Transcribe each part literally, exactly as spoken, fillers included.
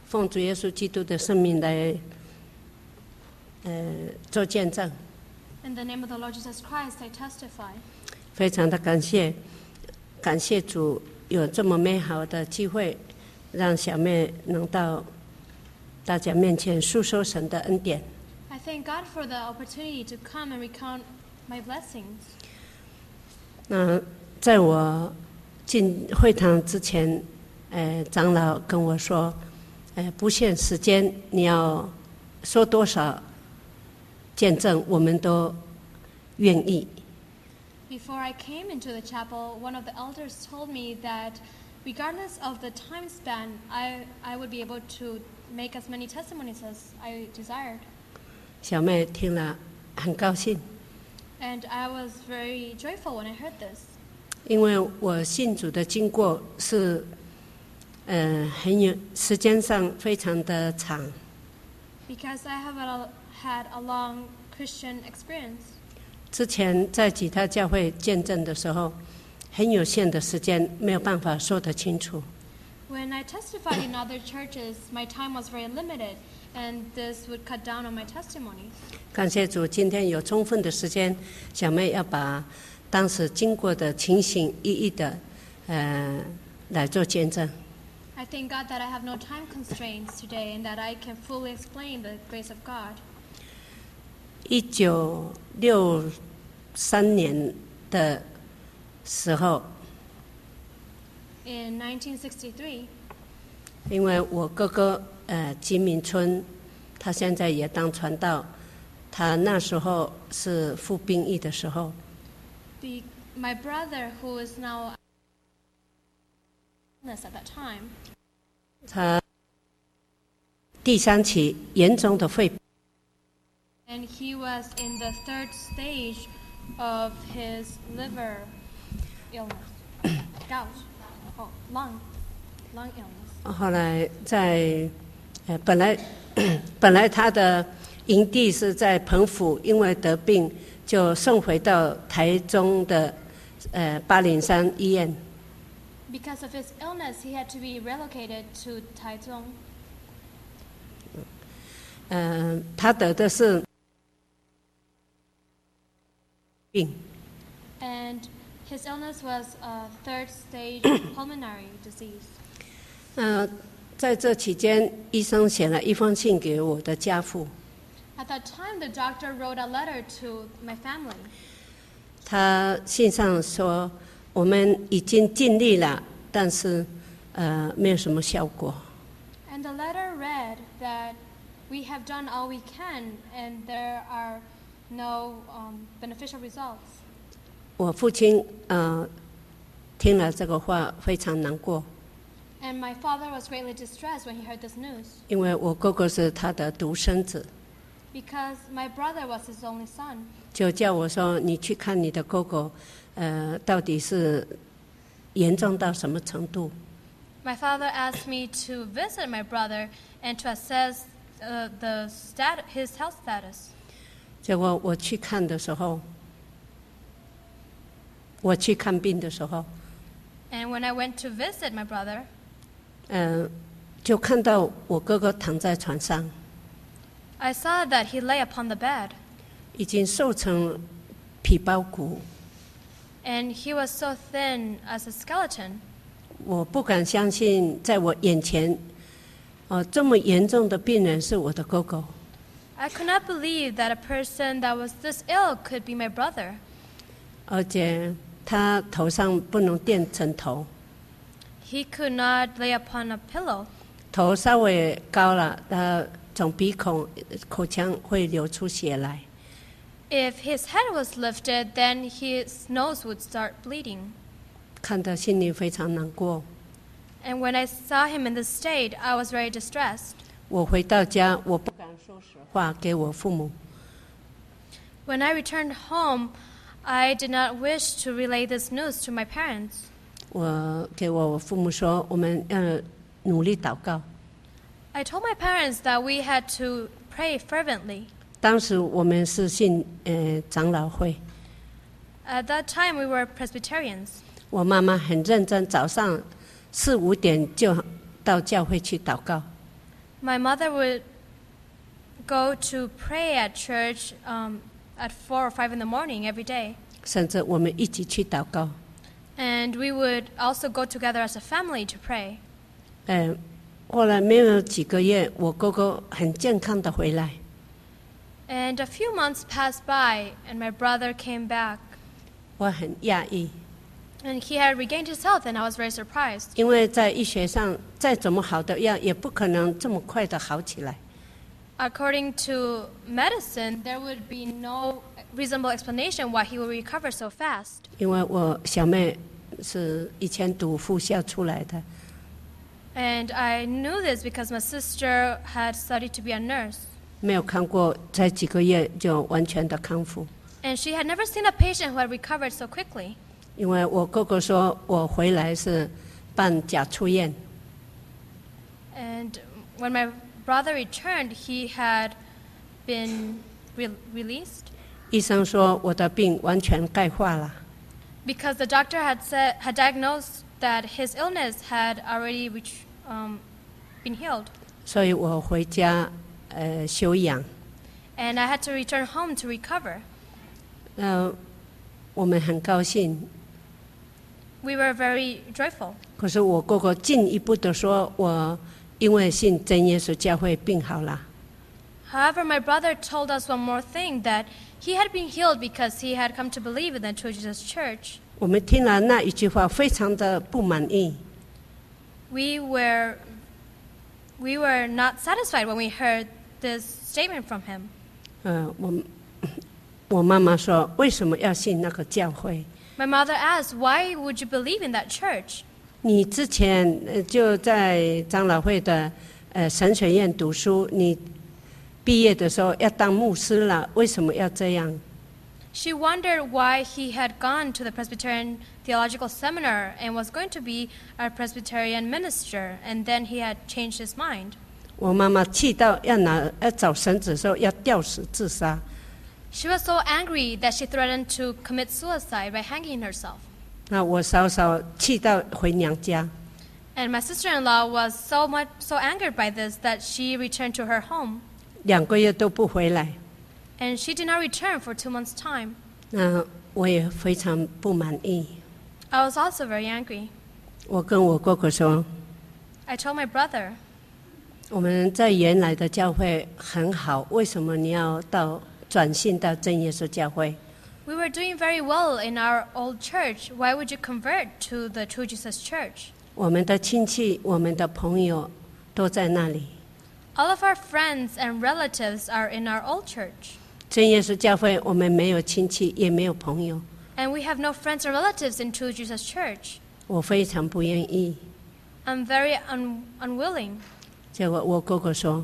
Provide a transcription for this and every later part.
奉主耶稣基督的圣名来呃做见证。 In the name of the Lord Jesus Christ, I testify. 非常的感谢，感谢主有这么美好的机会，让小妹能到大家面前诉说神的恩典。 I thank God for the opportunity to come and recount my blessings. 那在我进会堂之前，呃，长老跟我说，呃，不限时间，你要说多少见证，我们都愿意。 Before I came into the chapel, one of the elders told me that regardless of the time span, I, I would be able to make as many testimonies as I desired. 小妹听了很高兴。 And I was very joyful when I heard this. 因为我信主的经过是，呃，很有时间上非常的长。 Because I have a, had a long Christian experience. 之前在其他教会见证的时候，很有限的时间，没有办法说得清楚。 When I testified in other churches, my time was very limited, and this would cut down on my testimonies. 感谢主，今天有充分的时间，小妹要把当时经过的情形一一的，呃，来做见证。 I thank God that I have no time constraints today, and that I can fully explain the grace of God. 一九六三年的时候。 In nineteen sixty-three, 因为我哥哥呃金明春，他现在也当传道，他那时候是服兵役的时候。 the, my brother, who is now at that time, 他第三期严重的肺， and he was in the third stage of his liver illness, gout. Oh, lung, lung illness. 后来在呃本来本来他的营地是在澎湖，因为得病就送回到台中的呃八岭山医院。 Because of his illness, he had to be relocated to Taichung. 嗯、呃，他得的是病。 And his illness was a third stage pulmonary disease. 呃，在这期间，医生写了一封信给我的家父。 At that time, the doctor wrote a letter to my family. 他信上说，我们已经尽力了，但是呃，没有什么效果。 And the letter read that we have done all we can, and there are no um, beneficial results. 我父亲呃听了这个话非常难过， And my father was greatly distressed when he heard this news, 因为我哥哥是他的独生子， because my brother was his only son. 就叫我说你去看你的哥哥，呃，到底是严重到什么程度。 My father asked me to visit my brother and to assess uh, the stat- his health status. 结果我去看的时候，我去看病的时候， And when I went to visit my brother, 呃，就看到我哥哥躺在床上， I saw that he lay upon the bed, 已经瘦成皮包骨。 and he was so thin as a skeleton. 我不敢相信，在我眼前，哦，这么严重的病人是我的哥哥。 I could not believe that a person that was this ill could be my brother. 而且他头上不能垫枕头， He could not lay upon a pillow. 头稍微高了，他从鼻孔、口腔会流出血来。 If his head was lifted, then his nose would start bleeding. 看到心里非常难过。 And when I saw him in this state, I was very distressed. 我回到家，我不敢说实话给我父母。 When I returned home, I did not wish to relay this news to my parents. 我给我父母说，我们要努力祷告。 I told my parents that we had to pray fervently. 当时我们是信呃长老会， At that time, we were Presbyterians. 我妈妈很认真，早上四五点就到教会去祷告。 My mother would go to pray at church um, at four or five in the morning every day. 甚至我们一起去祷告。 And we would also go together as a family to pray. 呃，后来没有几个月，我哥哥很健康的回来。 And a few months passed by, and my brother came back. 我很讶异， And he had regained his health, and I was very surprised. 因为在医学上，再怎么好的药，也不可能这么快的好起来。 According to medicine, there would be no reasonable explanation why he would recover so fast. 因为我小妹是以前读附校出来的， And I knew this because my sister had studied to be a nurse. 没有看过，才几个月就完全的康复。 And she had never seen a patient who had recovered so quickly. 因为我哥哥说我回来是办假出院， And when my brother returned, he had been re- released 医生说我的病完全钙化了， because the doctor had said had diagnosed that his illness had already reach, um, been healed. 所以我回家呃休养。 And I had to return home to recover. 呃，我们很高兴， We were very joyful. 可是我哥哥进一步的说，我因为信真耶稣教会病好了。 However, my brother told us one more thing, that he had been healed because he had come to believe in the True Jesus Church. 我们听了那一句话，非常的不满意。 We were, we were not satisfied when we heard this statement from him. 呃，我我妈妈说，为什么要信那个教会？ My mother asked, why would you believe in that church? 你之前呃就在长老会的呃神学院读书，你毕业的时候要当牧师了，为什么要这样？ She wondered why he had gone to the Presbyterian Theological Seminar and was going to be a Presbyterian minister, and then he had changed his mind. 我妈妈气到要拿要找绳子的时候要吊死自杀。 She was so angry that she threatened to commit suicide by hanging herself. 那我嫂嫂气到回娘家， And my sister-in-law was so much so angered by this that she returned to her home, 两个月都不回来。 and she did not return for two months' time. 那我也非常不满意。 I was also very angry. 我跟我哥哥说， I told my brother, 我们在原来的教会很好，为什么你要到转信到真耶稣教会？ we were doing very well in our old church. Why would you convert to the True Jesus Church? 我们的亲戚、我们的朋友都在那里。 All of our friends and relatives are in our old church. 真耶稣教会，我们没有亲戚，也没有朋友。 And we have no friends or relatives in True Jesus Church. 我非常不愿意。 I'm very un- unwilling. 结果我哥哥说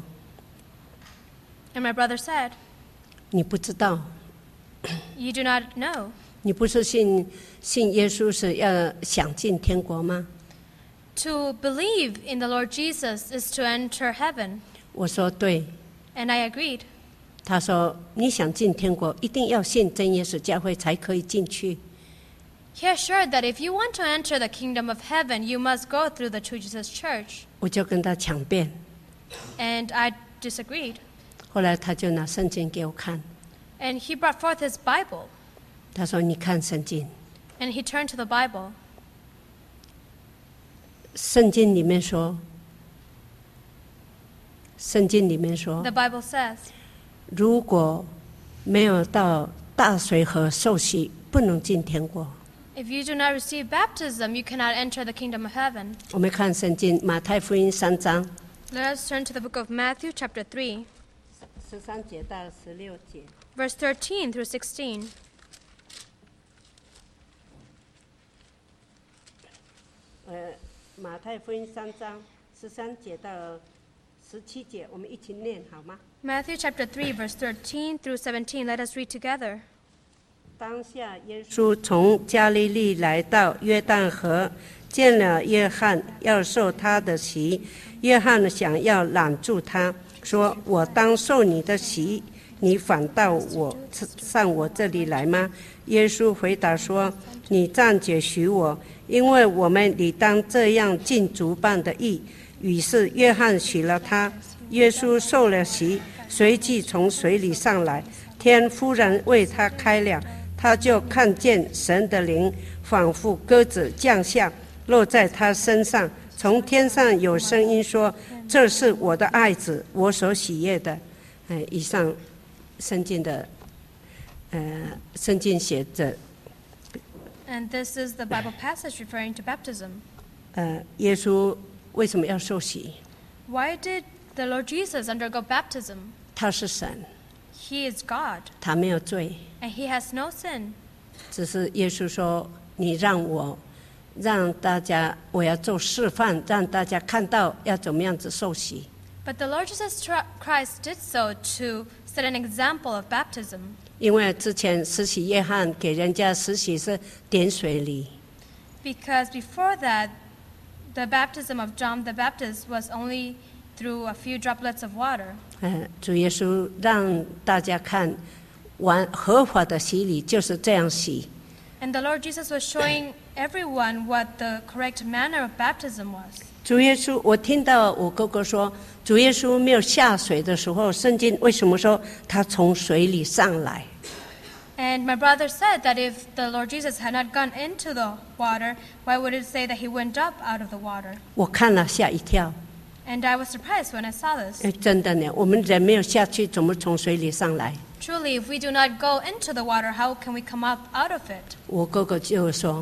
And my brother said, 你不知道， you do not know. 你不是信信耶稣是要想进天国吗？ To believe in the Lord Jesus is to enter heaven. 我说对。 And I agreed. 他说你想进天国，一定要信真耶稣教会才可以进去。 He assured that if you want to enter the kingdom of heaven, you must go through the True Jesus Church. 我就跟他抢辩， And I disagreed. 后来他就拿圣经给我看， And he brought forth his Bible. 他说你看圣经， And he turned to the Bible. 圣经里面说，圣经里面说， The Bible says, 如果没有到大水河受洗，不能进天国。 if you do not receive baptism, you cannot enter the kingdom of heaven. 我们看圣经马太福音三章 Let us turn to the book of Matthew, chapter three, 十三节到十六节。 verse thirteen through sixteen. 呃，马太福音三章十三节到十七节，我们一起念好吗？ Matthew, chapter three, verse thirteen through seventeen. Let us read together. 当下耶稣从加利利来到约旦河，见了约翰，要受他的洗。约翰想要拦住他，说：“我当受你的洗，你反到我上我这里来吗？”耶稣回答说：“你暂且许我，因为我们理当这样尽足办的义。”于是约翰许了他， 耶稣受了洗，随即从水里上来，天忽然为他开了，他就看见神的灵仿佛鸽子降下，落在他身上。从天上有声音说：“这是我的爱子，我所喜悦的。”哎，以上圣经的，呃，圣经写着。 And this is the Bible passage referring to baptism. 呃，耶稣为什么要受洗？ Why did the Lord Jesus undergo baptism? 他是神， He is God, 他没有罪， and he has no sin. 只是耶稣说：“你让我。”让大家，我要做示范，让大家看到要怎么样子受洗。 But the Lord Jesus Christ did so to set an example of baptism. 因为之前施洗约翰给人家施洗是点水礼。 Because before that, the baptism of John the Baptist was only through a few droplets of water. 呃，主耶稣让大家看，完合法的洗礼就是这样洗。 And the Lord Jesus was showing everyone what the correct manner of baptism was. 主耶稣，我听到我哥哥说，主耶稣没有下水的时候，圣经为什么说他从水里上来？ And my brother said that if the Lord Jesus had not gone into the water, why would it say that he went up out of the water? 我看了吓一跳。 And I was surprised when I saw this. 哎，真的呢，我们人没有下去，怎么从水里上来？ Truly, if we do not go into the water, how can we come up out of it? 我哥哥就说，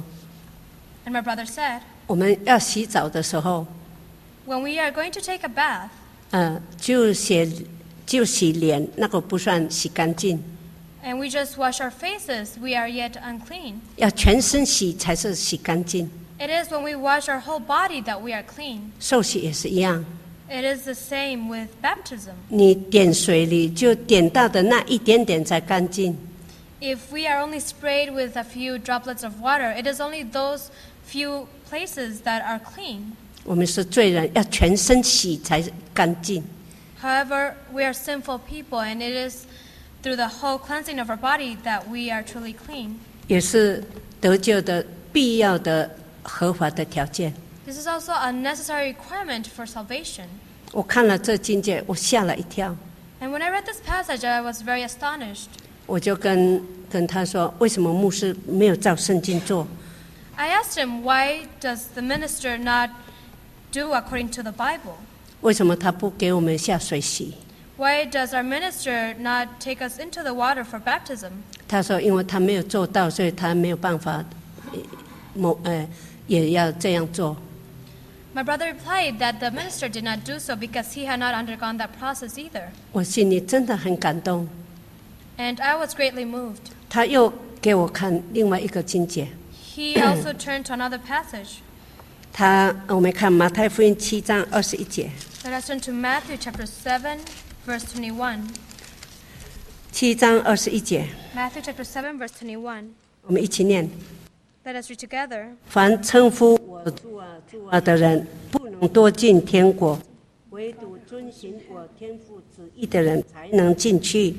And my brother said, 我们要洗澡的时候， when we are going to take a bath, 呃，就洗就洗脸，那个不算洗干净， and we just wash our faces, we are yet unclean. 要全身洗才是洗干净。 It is when we wash our whole body that we are clean. 受洗也是一样， It is the same with baptism. 你点水里就点到的那一点点才干净。 If we are only sprayed with a few droplets of water, it is only those few places that are clean. 我们是罪人，要全身洗才干净。 However, we are sinful people, and it is through the whole cleansing of our body that we are truly clean. 也是得救的必要的合法的条件。 This is also a necessary requirement for salvation. 我看了这经节，我吓了一跳。 And when I read this passage, I was very astonished. 我就跟跟他说，为什么牧师没有照圣经做？ I asked him, why does the minister not do according to the Bible? 为什么他不给我们下水洗？ Why does our minister not take us into the water for baptism? 他说，因为他没有做到，所以他没有办法，呃某呃也要这样做。 My brother replied that the minister did not do so because he had not undergone that process either. 我心里真的很感动。 And I was greatly moved. 他又给我看另外一个经节， He also turned to another passage. 他我们看马太福音七章二十一节， Let us turn to Matthew chapter seven, verse twenty-one. 七章二十一节， Matthew chapter seven, verse twenty-one. 我们一起念。 Let us read together. 凡称呼我主啊主啊的人，不能多进天国；唯独遵行我天父旨意的人，才能进去。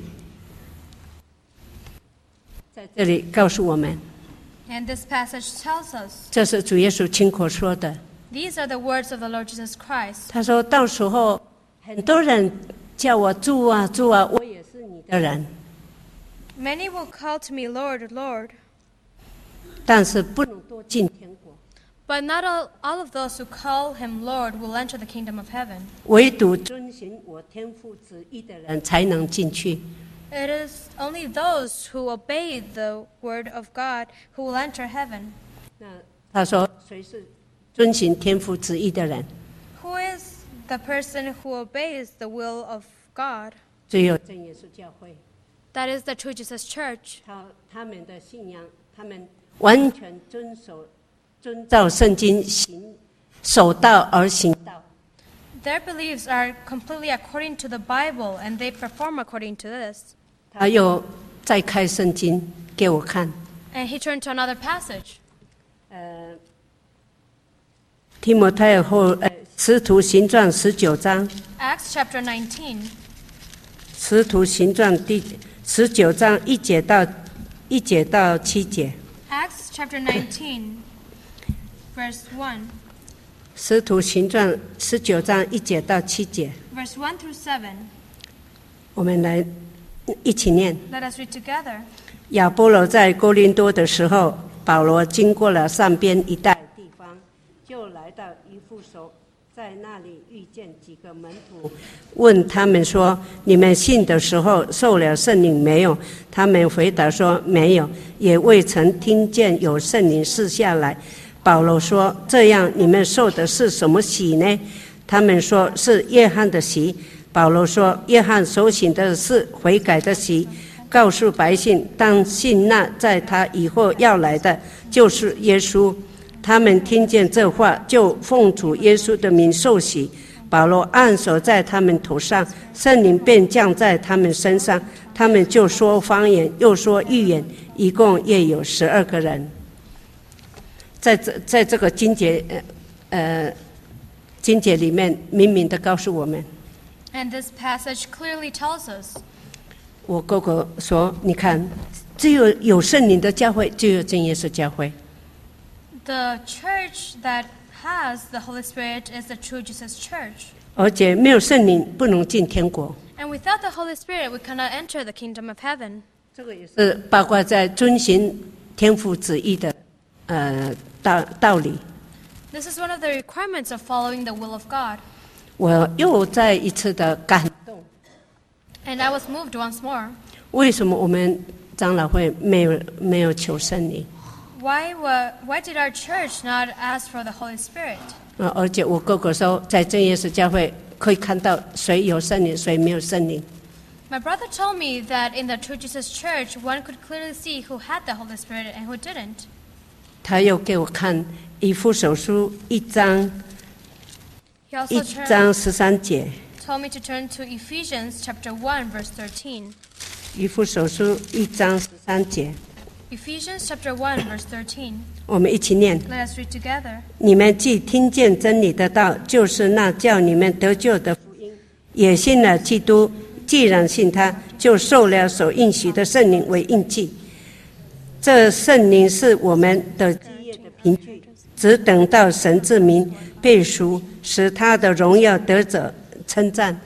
在这里告诉我们， And this passage tells us, 这是主耶稣亲口说的。 these are the words of the Lord Jesus Christ. 他说到时候，很多人叫我主啊主啊，我也是你的人， Many will call to me, Lord, Lord. 但是不能多进天国。 But not all, all of those who call him Lord will enter the kingdom of heaven. 唯独遵行我天父旨意的人，才能进去。 It is only those who obey the word of God who will enter heaven. 那他说，谁是遵行天父旨意的人？ Who is the person who obeys the will of God? 只有真耶稣教会。 That is the true Jesus Church. 他他们的信仰，他们完全遵守、遵照圣经行，守道而行道。 Their beliefs are completely according to the Bible, and they perform according to this. 他又再开圣经给我看， And he turned to another passage. 呃，提摩太后呃，使徒行传十九章， Acts chapter nineteen. 使徒行传第十九章一节到一节到七节。 Acts chapter nineteen, verse one. 使徒行传十九章一节到七节。 verse one through seven. 我们来一起念。 Let us read together. 亚波罗在哥林多的时候，保罗经过了上边一带地方，就来到以弗所，在那里遇见几个门徒，问他们说：你们信的时候受了圣灵没有？他们回答说：没有，也未曾听见有圣灵赐下来。保罗说：这样你们受的是什么洗呢？他们说是约翰的洗。保罗说：约翰所行的是悔改的洗，告诉百姓当信那在他以后要来的就是耶稣。他们听见这话，就奉主耶稣的名受洗。保罗按手在他们头上，圣灵便降在他们身上，他们就说方言，又说预言，一共约有十二个人。在这在这个经节呃呃经节里面，明明的告诉我们。 And this passage clearly tells us. 我哥哥说：你看，只有有圣灵的教会，就有真耶稣教会。 The church that has the Holy Spirit is the true Jesus Church. 而且没有圣灵不能进天国。 And without the Holy Spirit, we cannot enter the kingdom of heaven. 这个也是包括在遵行天父旨意的呃道道理。 This is one of the requirements of following the will of God. 我又再一次的感动。 And I was moved once more. 为什么我们长老会没有没有求圣灵？ Why were, why did our church not ask for the Holy Spirit? 呃，而且我哥哥说，在真耶稣教会可以看到谁有圣灵，谁没有圣灵。 My brother told me that in the True Jesus Church, one could clearly see who had the Holy Spirit and who didn't. 他又给我看以弗所书一章 He 一 also 章 turned, 十三节， told me to turn to Ephesians chapter one, verse thirteen. 以弗所书一章十三节， Ephesians chapter one, verse thirteen. 我们一起念。 Let us read together. 你们既听见真理的道，就是那叫你们得救的福音，也信了基督。既然信他，就受了所应许的圣灵为印记。这圣灵是我们的基业的凭据，只等到神之名被赎，使他的荣耀得者称赞。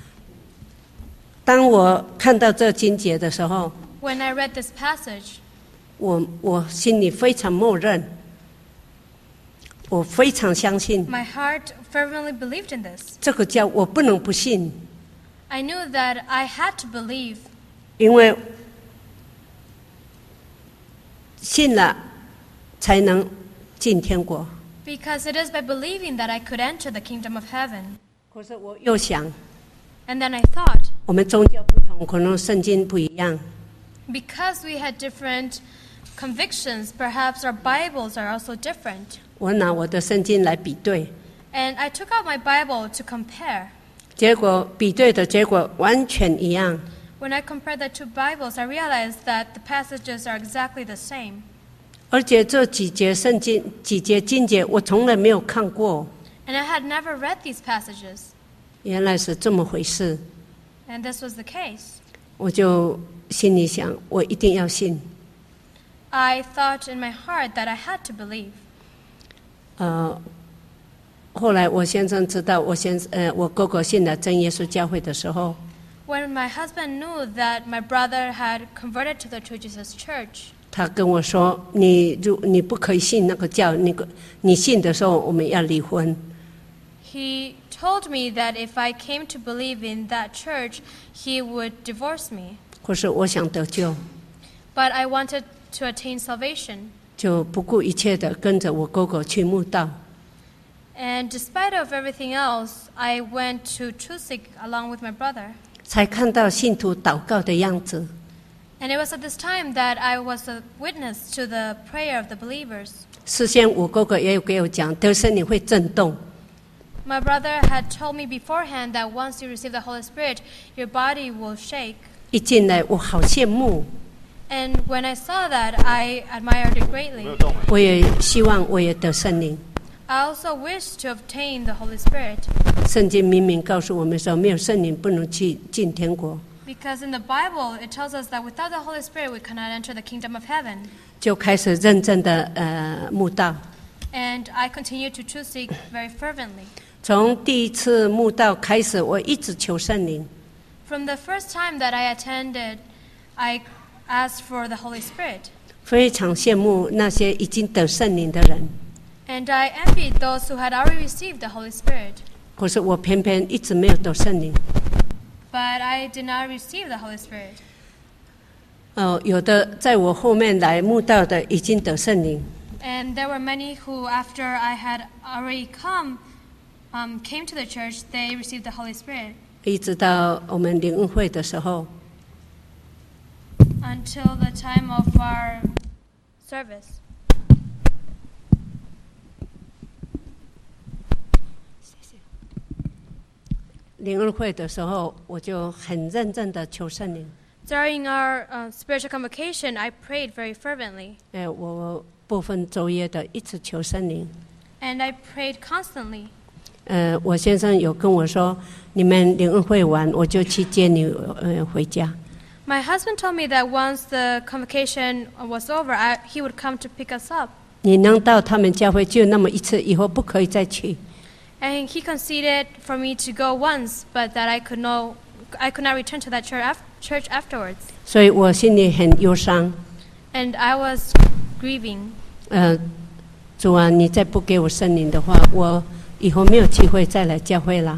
当我看到这经节的时候， When I read this passage, 我我心里非常默认，我非常相信 my heart fervently believed in this. 这个教我不能不信， I knew that I had to believe, 因为信了才能进天国。 because it is by believing that I could enter the kingdom of heaven. 可是我又想， And then I thought, 我们宗教不同，可能圣经不一样， because we had different convictions, perhaps our Bibles are also different. 我拿我的圣经来比对， And I took out my Bible to compare. 结果比对的结果完全一样。 When I compared the two Bibles, I realized that the passages are exactly the same. 而且这几节圣经、几节经节，我从来没有看过， And I had never read these passages. 原来是这么回事。 And this was the case. 我就心里想，我一定要信。 I thought in my heart that I had to believe. 呃，后来我先生知道我先呃我哥哥信了真耶稣教会的时候， When my husband knew that my brother had converted to the True Jesus Church, 他跟我说：“你如你不可以信那个教，那个你信的时候，我们要离婚。” he told me that if I came to believe in that church, he would divorce me. 可是我想得救， But I wanted to attain salvation. 就不顾一切的跟着我哥哥去慕道。 And despite of everything else, I went to Chusik along with my brother. 才看到信徒祷告的样子。 And it was at this time that I was a witness to the prayer of the believers. 事先我哥哥也有给我讲，得圣灵会震动。 My brother had told me beforehand that once you receive the Holy Spirit, your body will shake. 一进来，我好羡慕， And when I saw that, I admired it greatly. 我也希望我也得圣灵。 I also wished to obtain the Holy Spirit. 圣经明明告诉我们说，没有圣灵不能去进天国。 Because in the Bible, it tells us that without the Holy Spirit, we cannot enter the kingdom of heaven. 就开始认真的呃慕道。 And I continued to Chusik very fervently. 从第一次慕道开始，我一直求圣灵。 From the first time that I attended, I asked for the Holy Spirit. 非常羡慕那些已经得圣灵的人。 And I envied those who had already received the Holy Spirit. 可是我偏偏一直没有得圣灵。 But I did not receive the Holy Spirit. 呃，有的在我后面来慕道的已经得圣灵。 And there were many who, after I had already come, um, came to the church, they received the Holy Spirit. 一直到我们灵恩会的时候， Until the time of our service. 灵恩会的时候，我就很认真的求圣灵。 During our uh, spiritual convocation, I prayed very fervently. 哎，我部分昼夜的一直求圣灵。 And I prayed constantly. 呃，我先生有跟我说，你们灵恩会完，我就去接你呃回家。 My husband told me that once the convocation was over, I, he would come to pick us up. 你能到他们教会就那么一次，以后不可以再去。 And he conceded for me to go once, but that I could no, I could not return to that church, af- church afterwards. 所以我心里很忧伤。 And I was grieving. 呃，主啊，你再不给我圣灵的话，我以后没有机会再来教会了。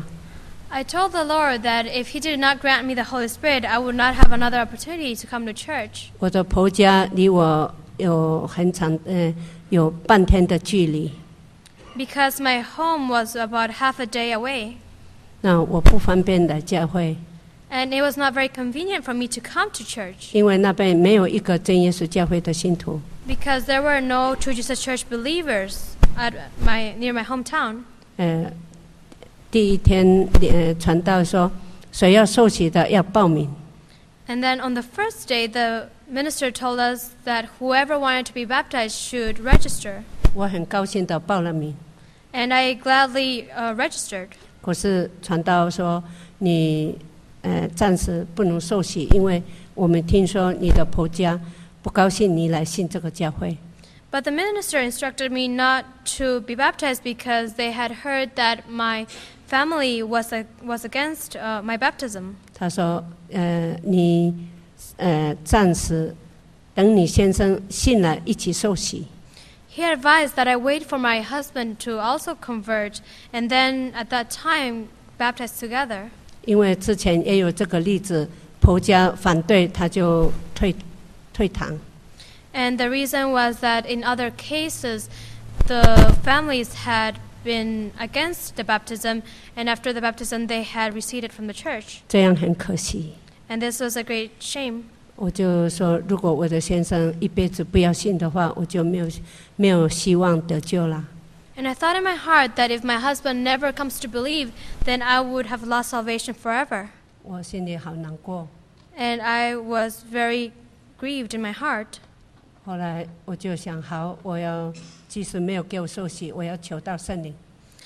I told the Lord that if He did not grant me the Holy Spirit, I would not have another opportunity to come to church. 我的婆家离我有很长，呃，有半天的距离。 Because my home was about half a day away. 那我不方便来教会。 And it was not very convenient for me to come to church. 因为那边没有一个真耶稣教会的信徒。 Because there were no True Jesus Church believers at my near my hometown. 呃，第一天呃传道说，谁要受洗的要报名。 And then on the first day, the minister told us that whoever wanted to be baptized should register. 我很高兴的报了名。 And I gladly uh, registered. 可是传道说你呃暂时不能受洗，因为我们听说你的婆家不高兴你来信这个教会。 But the minister instructed me not to be baptized because they had heard that my family was a, was against uh, my baptism. 他说呃你呃暂时等你先生信了一起受洗。 He advised that I wait for my husband to also convert, and then at that time baptize together. 因为之前也有这个例子，婆家反对，他就退退堂。 And the reason was that in other cases, the families had been against the baptism, and after the baptism, they had receded from the church. 这样很可惜。 And this was a great shame. 我就说，如果我的先生一辈子不要信的话，我就没有没有希望得救了。 And I thought in my heart that if my husband never comes to believe, then I would have lost salvation forever. 我心里好难过。 And I was very grieved in my heart. 后来我就想，好，我要即使没有给我受洗，我要求到圣灵。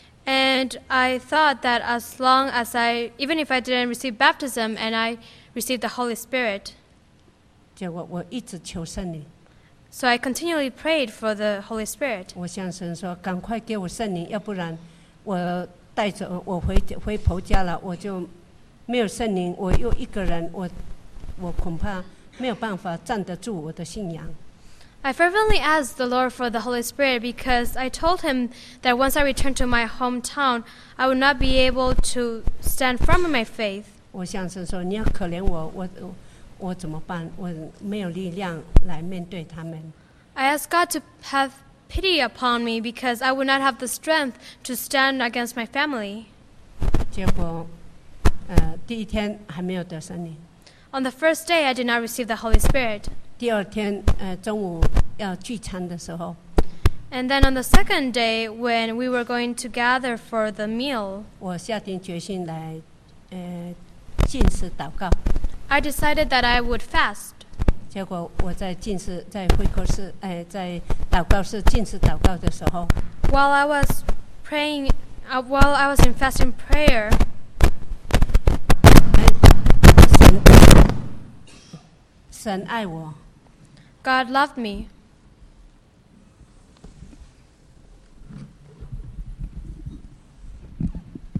And I thought that as long as I, even if I didn't receive baptism and I received the Holy Spirit, 结果我一直求圣灵。 so I continually prayed for the Holy Spirit. 我向神说：“赶快给我圣灵，要不然我带着我回回婆家了，我就没有圣灵，我又一个人，我我恐怕没有办法站得住我的信仰。” I fervently asked the Lord for the Holy Spirit because I told Him that once I returned to my hometown, I would not be able to stand firm in my faith. 我向神说：“你要可怜我，我我怎么办？我没有力量来面对他们。” I asked God to have pity upon me because I would not have the strength to stand against my family. 结果，呃，第一天还没有得圣灵。 On the first day, I did not receive the Holy Spirit. 第二天，呃，中午要聚餐的时候， And then on the second day, when we were going to gather for the meal, 我下定决心来，呃，禁食祷告。 I decided that I would fast. 结果我在禁食，在会客室，哎，在祷告室禁食祷告的时候， While I was praying, uh, while I was in fasting prayer, 神神爱我， God loved me.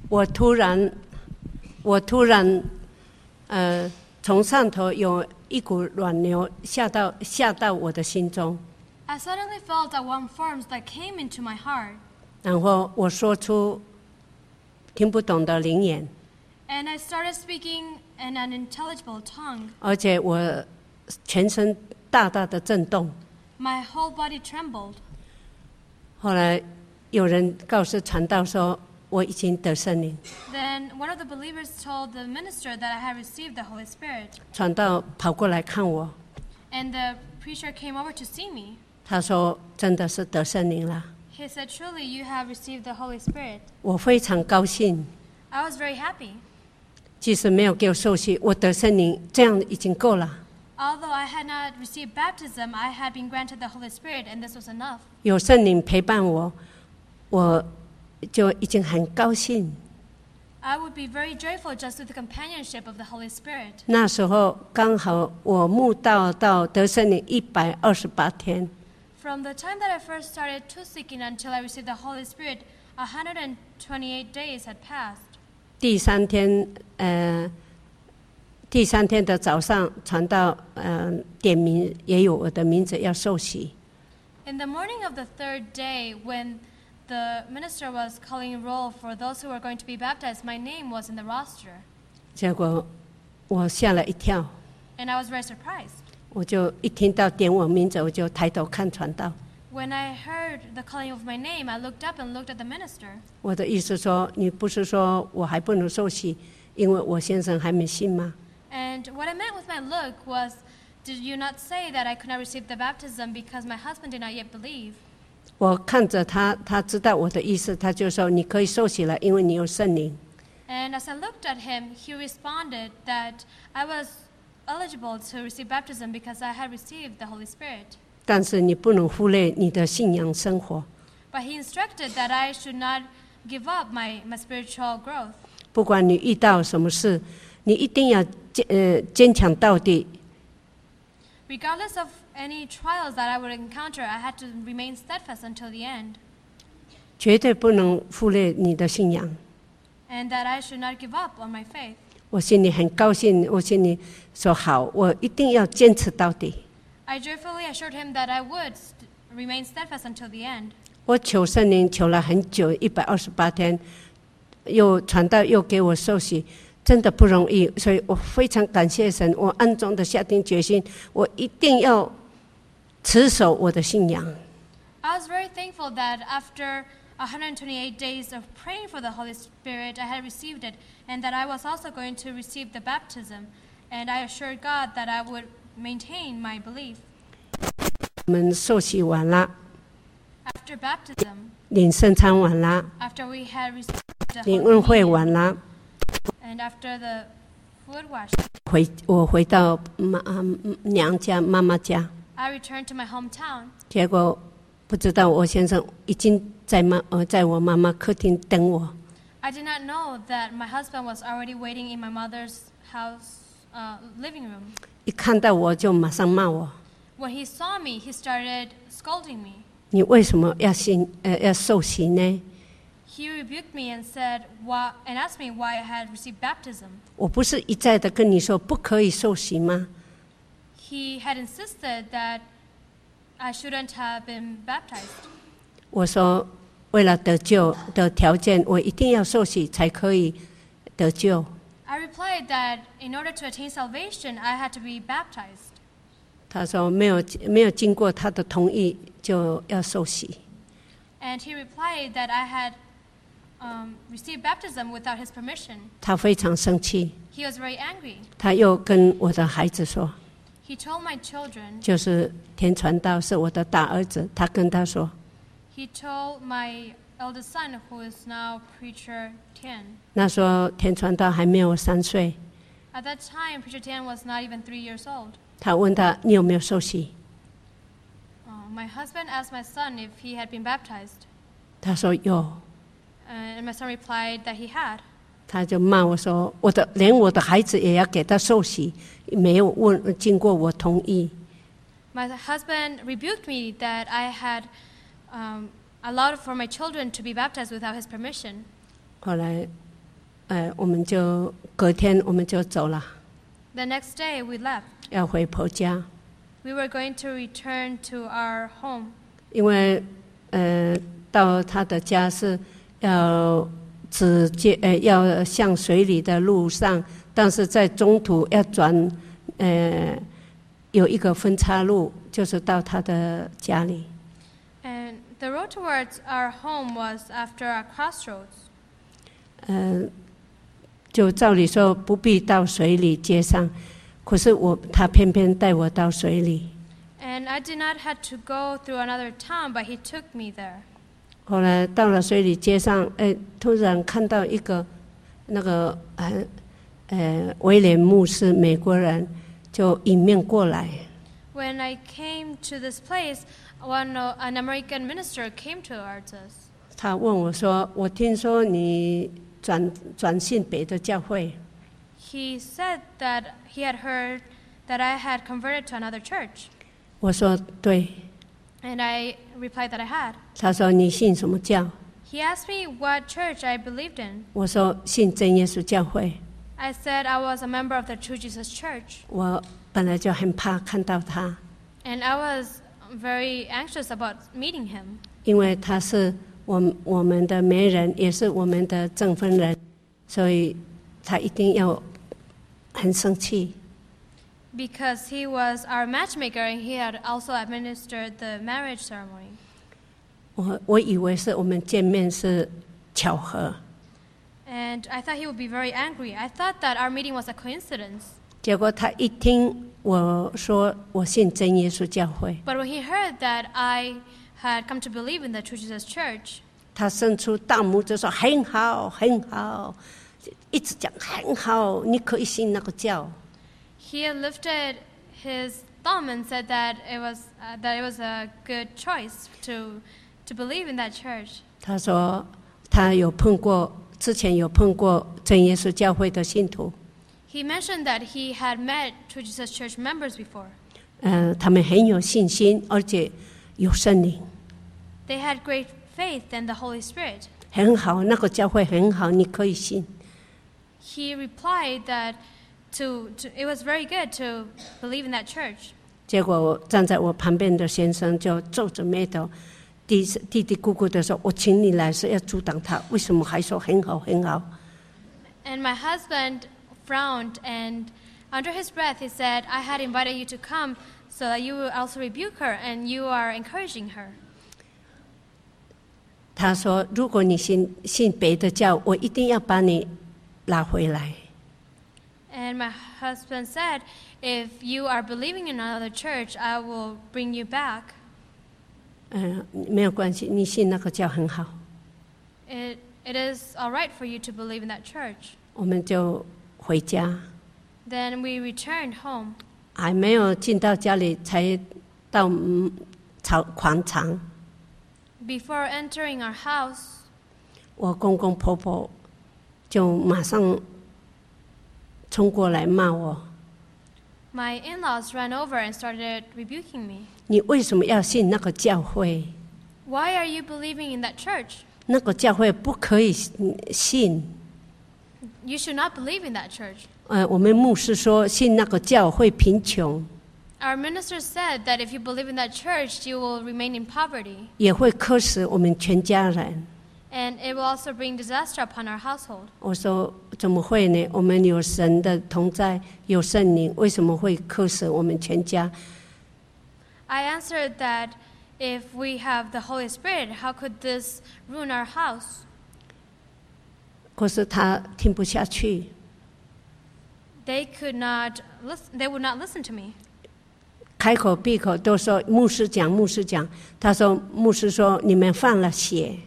我突然，我突然，呃，从上头有一股暖流下到下到我的心中。 I suddenly felt a warm force that came into my heart. 然后我说出听不懂的灵言。 And I started speaking in an unintelligible tongue. 而且我全身大大的震动。 My whole body trembled. 后来有人告诉传道说，我已经得圣灵。 Then one of the believers told the minister that I had received the Holy Spirit. 传道跑过来看我。 And the preacher came over to see me. 他说：“真的是得圣灵了。” He said, "Truly, you have received the Holy Spirit." 我非常高兴。 I was very happy. 即使没有给我受洗，我得圣灵，这样已经够了。 Although I had not received baptism, I had been granted the Holy Spirit, and this was enough. 有圣灵陪伴我，我就已经很高兴。 I would be very joyful just with the companionship of the Holy Spirit. 那时候刚好我慕道到得圣灵一百二十八天。 From the time that I first started to seeking until I received the Holy Spirit, one hundred twenty-eight days had passed. 第三天，呃，第三天的早上传到，呃，点名也有我的名字要受洗。 In the morning of the third day, when the minister was calling roll for those who were going to be baptized, my name was in the roster. 结果我吓了一跳。 And I was very surprised. 我就一听到点我名字，我就抬头看传道。 When I heard the calling of my name, I looked up and looked at the minister. 我的意思说，你不是说我还不能受洗，因为我先生还没信吗？ And what I meant with my look was, did you not say that I could not receive the baptism because my husband did not yet believe? 我看着他，他知道我的意思，他就说你可以受洗了，因为你有圣灵。 And as I looked at him, he responded that I was eligible to receive baptism because I had received the Holy Spirit. 但是你不能忽略你的信仰生活。 But he instructed that I should not give up my, my spiritual growth. 不管你遇到什么事，你一定要坚呃坚强到底。 Regardless of any trials that I would encounter, I had to remain steadfast until the end. 绝对不能忽略你的信仰。 And that I should not give up on my faith. 我心里很高兴，我心里说好，我一定要坚持到底。 I joyfully assured him that I would st- remain steadfast until the end. 我求圣灵求了很久，一百二十八天，又传道又给我受洗，真的不容易，所以我非常感谢神。我暗中的下定决心，我一定要持守我的信仰。 I was very thankful that after one hundred twenty-eight days of praying for the Holy Spirit, I had received it, and that I was also going to receive the baptism. And I assured God that I would maintain my belief. 我们受洗完了， After baptism, 领圣餐完了， after we had received the 领 Holy 恩惠 Communion, 完了， and after the foot wash, 回我回到妈娘家妈妈家， I returned to my hometown. 结果不知道我先生已经在妈呃在我妈妈客厅等我。 I did not know that my husband was already waiting in my mother's house uh, living room. 一看到我就马上骂我， When he saw me, he started scolding me. 你为什么要信呃要受洗呢？ He rebuked me and said, why, and asked me why I had received baptism. 我不是一再的跟你说不可以受洗吗？ He had insisted that I shouldn't have been baptized. 我说为了得救的条件，我一定要受洗才可以得救。 I replied that in order to attain salvation, I had to be baptized. 他说没有没有经过他的同意就要受洗。 And he replied that I had um, received baptism without his permission. 他非常生气， He was very angry. 他又跟我的孩子说， He told my children, 就是田传道是我的大儿子，他跟他说， he told my eldest son, who is now preacher Tian. 那时候田传道还没有三岁， At that time, preacher Tian was not even three years old. 他问他你有没有受洗？ Uh, my husband asked my son if he had been baptized. 他说有， Uh, and my son replied that he had. 他就骂我说，我的连我的孩子也要给他受洗，没有问经过我同意。 My husband rebuked me that I had um, allowed for my children to be baptized without his permission. 后来呃，我们就隔天我们就走了， The next day we left. 要回婆家， We were going to return to our home 因为呃，到他的家是要直接呃要向水里的路上，但是在中途要转呃有一个分岔路，就是到他的家里。 and the road towards our home was after a crossroads. 呃，就照理说不必到水里接上，可是我他偏偏带我到水里。 And I did not have to go through another town, but he took me there. 后来到了水里街上，哎，突然看到一个那个呃呃威廉牧师，美国人就迎面过来。 When I came to this place, one uh, an American minister came towards us. 他问我说：“我听说你转转信别的教会， He said that he had heard that I had converted to another church. 我说：“对。” And I replied that I had. 他说：“你信什么教？” He asked me what church I believed in. 我说：“信真耶稣教会。” I said I was a member of the True Jesus Church. 我本来就很怕看到他， And I was very anxious about meeting him 因为他是我们我们的媒人，也是我们的证婚人，所以他一定要很生气。 because he was our matchmaker and he had also administered the marriage ceremony. 我我以为是我们见面是巧合， And I thought he would be very angry. I thought that our meeting was a coincidence. 结果他一听我说我信真耶稣教会， But when he heard that I had come to believe in the True Jesus Church, 他伸出大拇指说很好很好，一直讲很好，你可以信那个教。 he lifted his thumb and said that it was uh, that it was a good choice to to believe in that church. 他说他有碰过，之前有碰过真耶稣教会的信徒， He mentioned that he had met True Jesus Church members before. 呃，他们很有信心，而且有圣灵， They had great faith in the Holy Spirit. 很好，那个教会很好，你可以信。 He replied that to, to it was very good to believe in that church. 结果我站在我旁边的先生就皱着眉头，嘀嘀嘀咕咕的说：“我请你来是要阻挡他，为什么还说很好很好？” And my husband frowned, and under his breath he said, I had invited you to come so that you would also rebuke her, and you are encouraging her. 他说：“如果你信信别的教，我一定要把你拉回来。” And my husband said, if you are believing in another church, I will bring you back. 嗯、呃，没有关系，你信那个教很好。 It, it is all right for you to believe in that church. 我们就回家， Then we returned home. 还没有进到家里，才到嗯草广场。 Before entering our house, 我公公婆婆就马上冲过来骂我。 my in-laws ran over and started rebuking me. 你为什么要信那个教会？ Why are you believing in that church? 那个教会不可以信。 You should not believe in that church. 呃，我们牧师说信那个教会贫穷， Our minister said that if you believe in that church, you will remain in poverty, 也会克死我们全家人。 and it will also bring disaster upon our household. 我说怎么会呢？我们有神的同在，有圣灵，为什么会克死我们全家？ I answered that if we have the Holy Spirit, how could this ruin our house? 可是他听不下去， They could not listen, they would not listen to me. 开口闭口都说牧师讲，牧师讲。他说牧师说你们犯了血。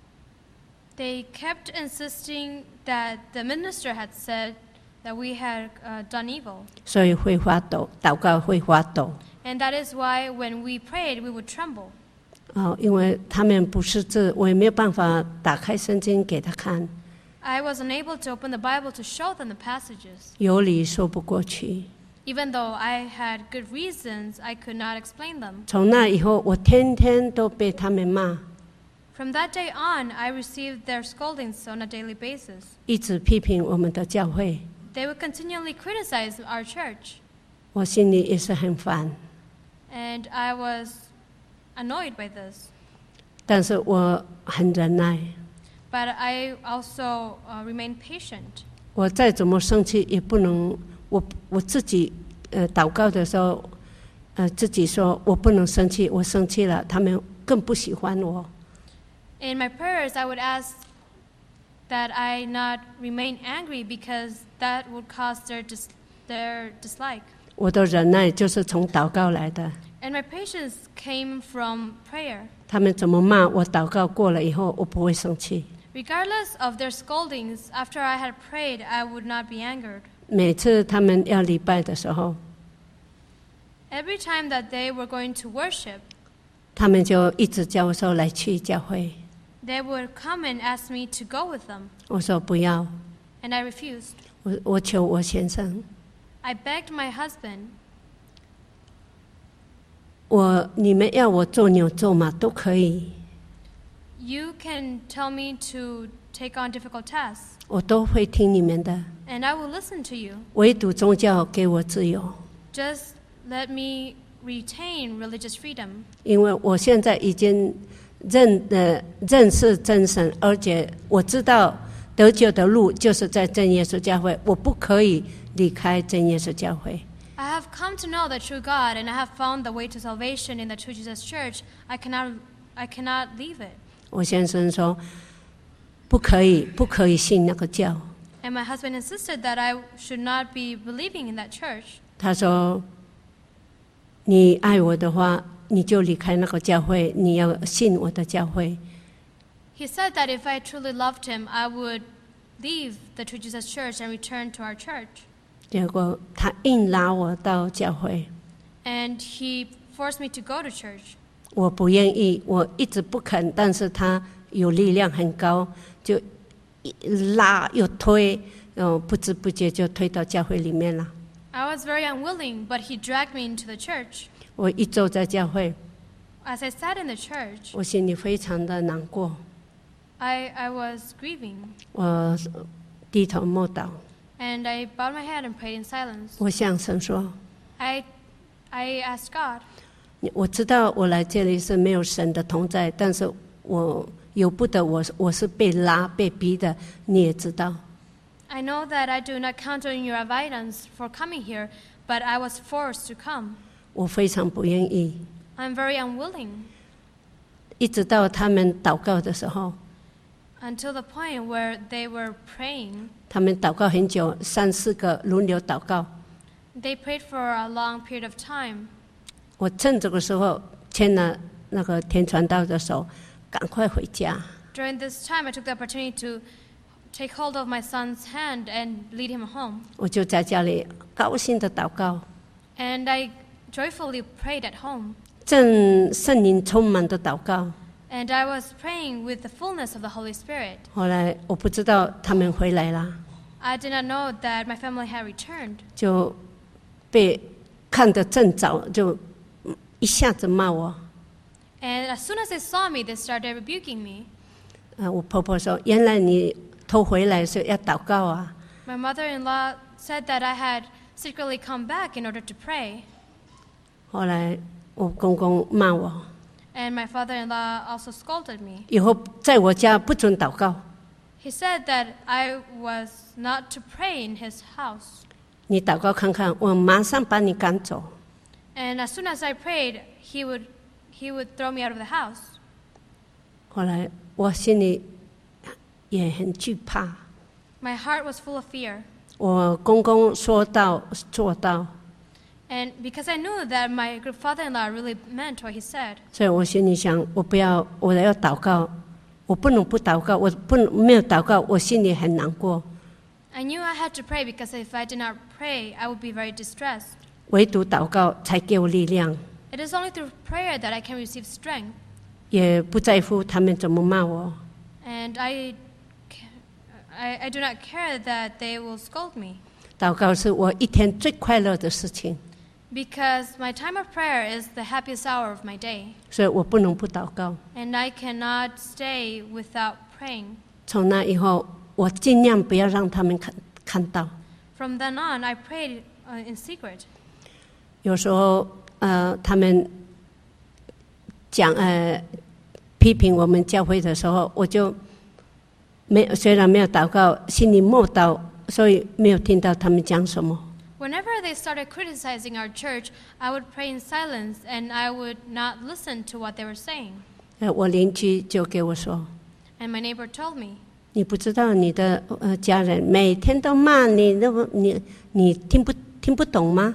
They kept insisting that the minister had said that we had uh, done evil. 所以会发抖，祷告会发抖。 And that is why when we prayed, we would tremble. 哦，因为他们不识字，我也没有办法打开圣经给他看， I was unable to open the Bible to show them the passages. 有理说不过去。 Even though I had good reasons, I could not explain them. 从那以后，我天天都被他们骂。 From that day on, I received their scoldings on a daily basis. 一直批评我们的教会， They would continually criticize our church, 我心里也是很烦， and I was annoyed by this. 但是我很忍耐。 But I also uh, remained patient. 我再怎么生气也不能，我我自己呃祷告的时候，呃自己说我不能生气，我生气了，他们更不喜欢我。 In my prayers, I would ask that I not remain angry because that would cause their dis- their dislike. 我的忍耐就是从祷告来的。 And my patience came from prayer. 他们怎么骂我，祷告过了以后，我不会生气。 Regardless of their scoldings, after I had prayed, I would not be angered. 每次他们要礼拜的时候， Every time that they were going to worship, 他们就一直叫我说来去教会。 they would come and ask me to go with them, 我说不要， and I refused. 我我求我先生， I begged my husband, 我你们要我做牛做马都可以， you can tell me to take on difficult tasks, 我都会听你们的。 and I will listen to you. 唯独宗教给我自由， Just let me retain religious freedom. 因为我现在已经认呃认识真神，而且我知道得救的路就是在真耶稣教会，我不可以离开真耶稣教会。 I have come to know the true God, and I have found the way to salvation in the True Jesus Church. I cannot, I cannot leave it. 我先生说不可以，不可以信那个教。 And my husband insisted that I should not be believing in that church. 他说：“你爱我的话，你就离开那个教会，你要信我的教会。” He said that if I truly loved him, I would leave the True Jesus Church and return to our church. 结果他硬拉我到教会， And he forced me to go to church. 我不愿意，我一直不肯，但是他有力量很高，就一拉又推，嗯，不知不觉就推到教会里面了。 I was very unwilling, but he dragged me into the church. 我一走在教会， As I sat in the church, 我心里非常的难过， I, I was grieving. 我低头默祷， And I bowed my head and prayed in silence. 我向神说： I, I asked God, 我知道我来这里是没有神的同在，但是我由不得我，我是被拉被逼的，你也知道。 I know that I do not count on your abidance for coming here, but I was forced to come. 我非常不愿意， I'm very unwilling, 一直到他们祷告的时候， until the point where they were praying. 他们祷告很久，三四个轮流祷告。 They prayed for a long period of time. 我趁这个时候牵了那个田传道的手，赶快回家。 During this time, I took the opportunity to take hold of my son's hand and lead him home. 我就在家里高兴的祷告， And I joyfully prayed at home. 正圣灵充满的祷告。 And I was praying with the fullness of the Holy Spirit. 后来我不知道他们回来了， I did not know that my family had returned. 就被看得正早，就一下子骂我。 And as soon as they saw me, they started rebuking me. 呃，我婆婆说：“原来你偷回来是要祷告啊。” My mother-in-law said that I had secretly come back in order to pray. 后来我公公骂我， And my father-in-law also scolded me. 以后在我家不准祷告。 He said that I was not to pray in his house. 你祷告看看，我马上把你赶走。 And as soon as I prayed, he would, he would throw me out of the house. 后来我心里也很惧怕。 My heart was full of fear. 我公公说到做到， And because I knew that my good father-in-law really meant what he said, 所以我心里想，我不要，我要祷告，我不能不祷告，我不能没有祷告，我心里很难过。 I knew I had to pray because if I did not pray, I would be very distressed. 唯独祷告才给我力量， It is only through prayer that I can receive strength. 也不在乎他们怎么骂我。 And I, I, I do not care that they will scold me. 祷告是我一天最快乐的事情。 Because my time of prayer is the happiest hour of my day. 所以我不能不祷告。 And I cannot stay without praying. 从那以后，我尽量不要让他们看看到。 From then on, I prayed uh, in secret. 有时候，呃，他们讲呃批评我们教会的时候，我就没虽然没有祷告，心里默祷，所以没有听到他们讲什么。 Whenever they started criticizing our church, I would pray in silence and I would not listen to what they were saying. 呃，我邻居就给我说 And my neighbor told me,：“ 你不知道你的呃家人每天都骂你，那么你你听不听不懂吗？”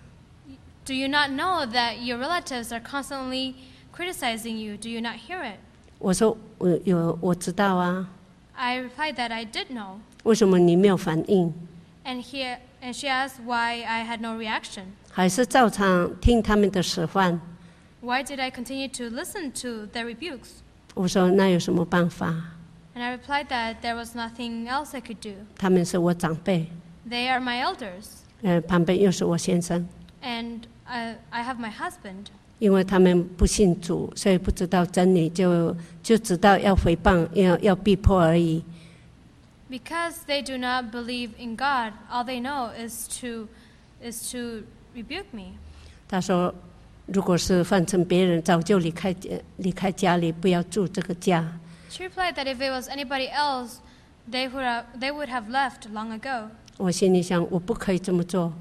Do you not know that your relatives are constantly criticizing you? Do you not hear it? 我说：“我有我知道啊， I replied that I did know. 为什么你没有反应？ And, he, and she asked why I had no reaction. 还是照常听他们的使唤？” Why did I continue to listen to their rebukes? 我说：“那有什么办法？ And I replied that there was nothing else I could do. 他们是我长辈， They are my elders. 呃，旁边又是我先生。” And I, I have my husband. 因为他们不信主，所以不知道真理就，就知道要诽谤，要要逼迫而已。 Because they do not believe in God, all they know is to, is to rebuke me. 他说：“如果是换成别人，早就离开离开家里，不要住这个家。” She replied that if it was anybody else, they would have, they would have left long ago. 我心里想，我不可以这么做，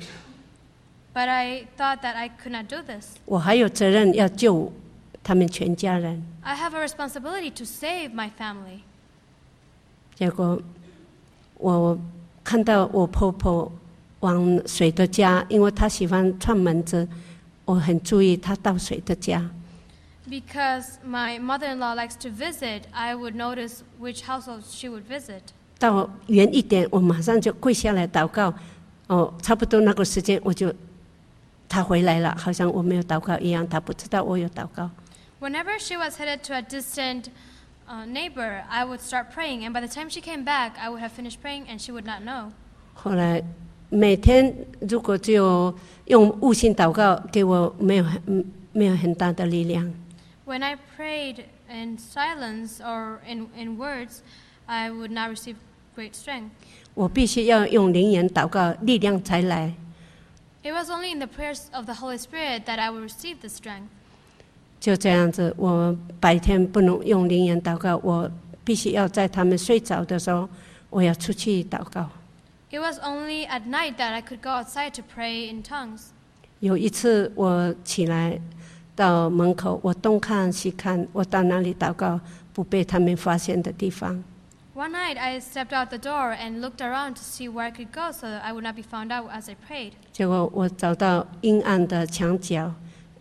But I thought that I could not do this. 我还有责任要救他们全家人。 I have a responsibility to save my family. 结果我看到我婆婆往水的家，因为她喜欢串门子，我很注意她到水的家。 Because my mother-in-law likes to visit, I would notice which households she would visit. 到远一点，我马上就跪下来祷告。哦，差不多那个时间，我就她回来了，好像我没有祷告一样，她不知道我有祷告。 Whenever she was headed to a distant uh, neighbor, I would start praying, and by the time she came back, I would have finished praying, and she would not know. 后来每天如果只有用悟性祷告，给我没有很没有很大的力量。 When I prayed in silence or in, in words, I would not receive great strength. 我必须要用灵言祷告，力量才来。 It was only in the prayers of the Holy Spirit that I would receive the strength. 就这样子，我白天不能用灵言祷告，我必须要在他们睡着的时候，我要出去祷告。 It was only at night that I could go outside to pray in tongues. 有一次我起来到门口，我东看西看，我到哪里祷告不被他们发现的地方。 One night, I stepped out the door and looked around to see where I could go so that I would not be found out as I prayed. 结果我找到阴暗的墙角，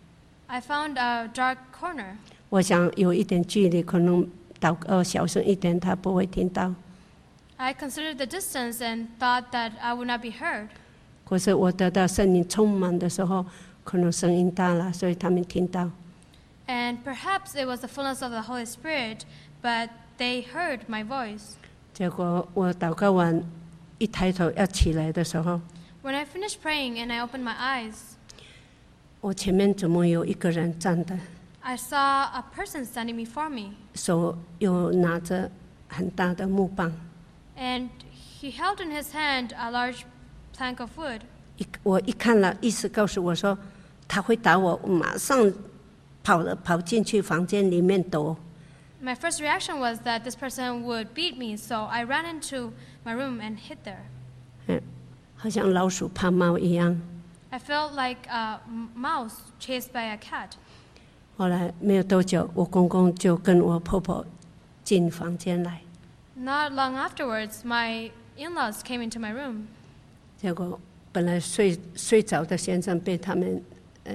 I found a dark corner. 我想有一点距离，可能祷告小声一点，他不会听到。 I considered the distance and thought that I would not be heard. 可是我得到圣灵充满的时候，可能声音大了，所以他们听到。 And perhaps it was the fullness of the Holy Spirit, but they heard my voice. 结果我祷告完，一抬头要起来的时候， When I finished praying and I opened my eyes, 我前面怎么有一个人站的， I saw a person standing before me, 手又拿着很大的木棒。 and he held in his hand a large plank of wood. 一我一看了，意思告诉我说他会打我，我马上跑了跑进去房间里面躲。 My first reaction was that this person would beat me, so I ran into my room and hid there. 嗯，好像老鼠怕猫一样。 I felt like a m- mouse chased by a cat. 后来没有多久，我公公就跟我婆婆进房间来， Not long afterwards, my in-laws came into my room. 结果本来睡睡着的先生被他们呃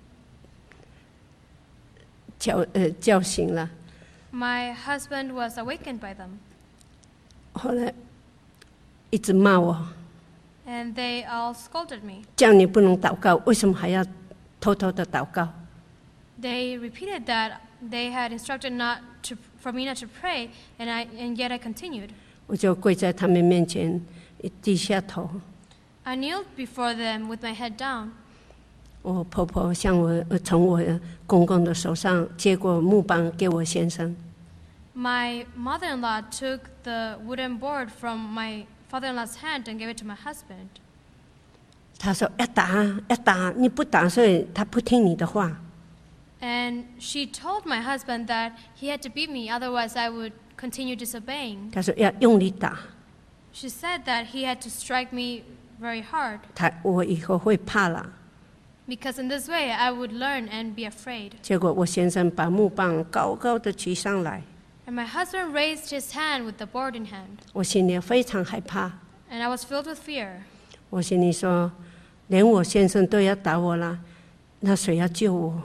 叫呃叫醒了。 My husband was awakened by them, 后来一直骂我， and they all scolded me. 叫你不能祷告，为什么还要偷偷的祷告？ They repeated that they had instructed not to, for me not to pray, and, I, and yet I continued. 我就跪在他们面前，低下头。 I kneeled before them with my head down. 我婆婆向我从我公公的手上接过木棒给我先生。 My mother-in-law took the wooden board from my father-in-law's hand and gave it to my husband. 她说要打要打，你不打，所以他不听你的话。 And she told my husband that he had to beat me, otherwise I would continue disobeying. 她说要用力打。 She said that he had to strike me very hard. 他我以后会怕了。 Because in this way I would learn and be afraid. 结果我先生把木棒高高的举上来。 And my husband raised his hand with the board in hand. 我心里非常害怕。 And I was filled with fear. 我心里说，连我先生都要打我了，那谁要救我？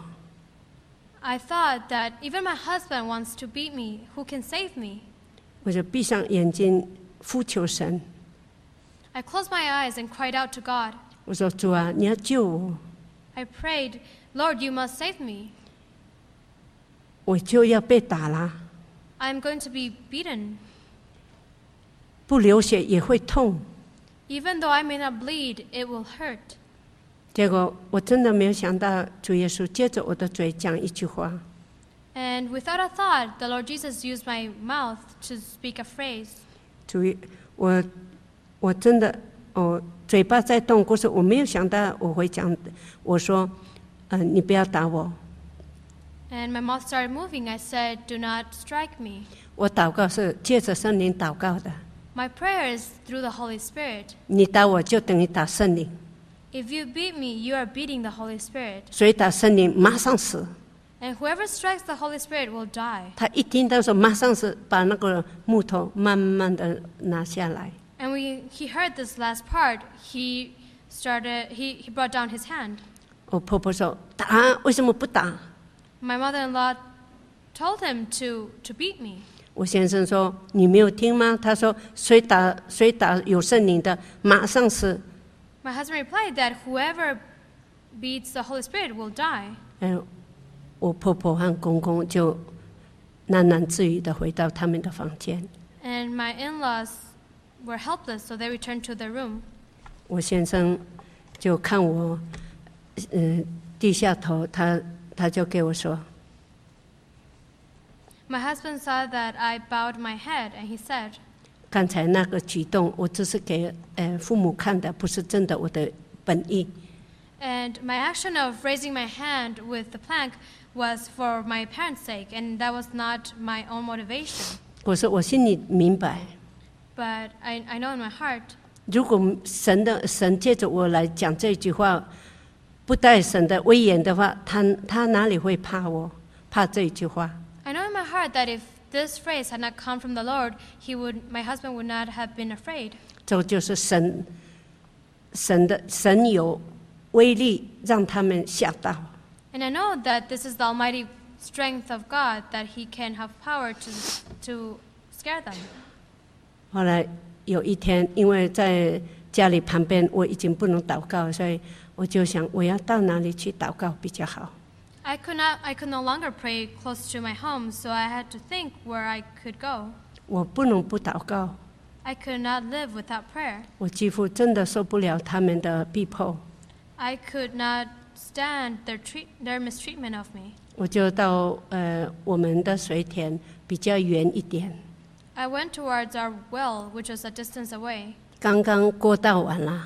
I thought that even my husband wants to beat me. Who can save me? 我就闭上眼睛呼求神。 I closed my eyes and cried out to God. 我说主啊，你要救我。 I prayed, Lord, you must save me. 我就要被打了。 I'm going to be beaten. 不流血也会痛。 Even though I may not bleed, it will hurt. 结果我真的没有想到，主耶稣接着我的嘴讲一句话。 And without a thought, the Lord Jesus used my mouth to speak a phrase. 主，我我真的，我嘴巴在动，可是我没有想到我会讲。我说，嗯、呃，你不要打我。 And my mouth started moving. I said, do not strike me. 我祷告是借着圣灵祷告的。 My prayer is through the Holy Spirit. 你打我就等于打圣灵。 If you beat me, you are beating the Holy Spirit. 谁打圣灵马上死。 And whoever strikes the Holy Spirit will die. 他一听到说马上是把那个木头慢慢的拿下来。 And when he heard this last part, he started. He, he brought down his hand. 我婆婆说打，为什么不打？ My mother-in-law told him to to beat me. 我先生说你没有听吗？他说谁打谁打有圣灵的马上死。 My husband replied that whoever beats the Holy Spirit will die. 嗯，我婆婆和公公就喃喃自语的回到他们的房间。 And my in-laws were helpless, so they returned to their room. 我先生就看我，嗯，低下头，他他就给我说， My husband saw that I bowed my head, and he said, 刚才那个举动，我只是给呃父母看的，不是真的我的本意。 and my action of raising my hand with the plank was for my parents' sake, and that was not my own motivation. 我说我心里明白， But I, I know in my heart, 如果神的神借着我来讲这句话，不带神的威严的话，他他哪里会怕我？怕这一句话？ I know in my heart that if this phrase had not come from the Lord, he would, my husband would not have been afraid. 这就是神神的神有威力，让他们吓到。 And I know that this is the almighty strength of God, that he can have power to, to scare them. 后来有一天，因为在家里旁边我已经不能祷告，所以我就想我要到哪里去祷告比较好。 I could not, I could no longer pray close to my home, so I had to think where I could go. 我不能不祷告， I could not live without prayer. 我几乎真的受不了他们的逼迫， I could not stand their treat, their mistreatment of me. 我就到呃我们的水田比较远一点， I went towards our well, which was a distance away, 刚刚过稻完了，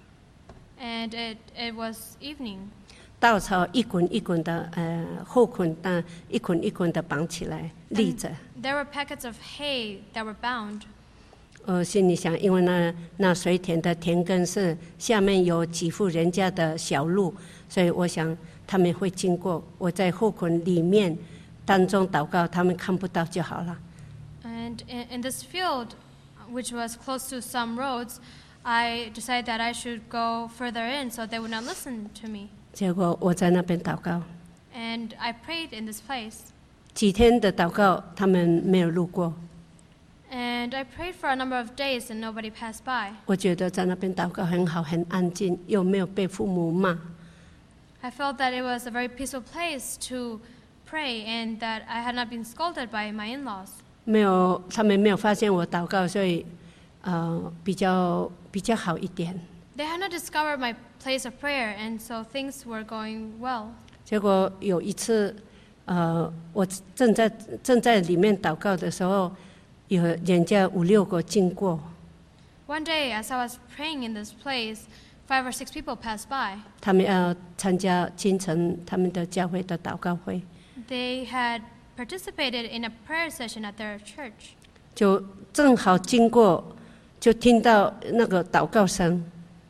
and it, it was evening. 稻草一捆一捆的呃后捆，但一捆一捆的绑起来立着。 There were packets of hay that were bound. 我心里想，因为那那水田的田埂是下面有几户人家的小路，所以我想他们会经过。我在后捆里面当中祷告，他们看不到就好了。 And in, in this field, which was close to some roads, I decided that I should go further in so they would not listen to me. 结果我在那边祷告， And I prayed in this place. 几天的祷告，他们没有路过。 And I prayed for a number of days and nobody passed by. 我觉得在那边祷告很好，很安静，又没有被父母骂。 I felt that it was a very peaceful place to pray and that I had not been scolded by my in-laws. 没有，他们没有发现我祷告，所以呃比较比较好一点。 They had not discovered my place of prayer, and so things were going well. 结果有一次，呃，我正在正在里面祷告的时候，有人家五六个经过。 One day, as I was praying in this place, five or six people passed by. 他们要参加清晨他们的教会的祷告会。 They had participated in a prayer session at their church. 就正好经过，就听到那个祷告声。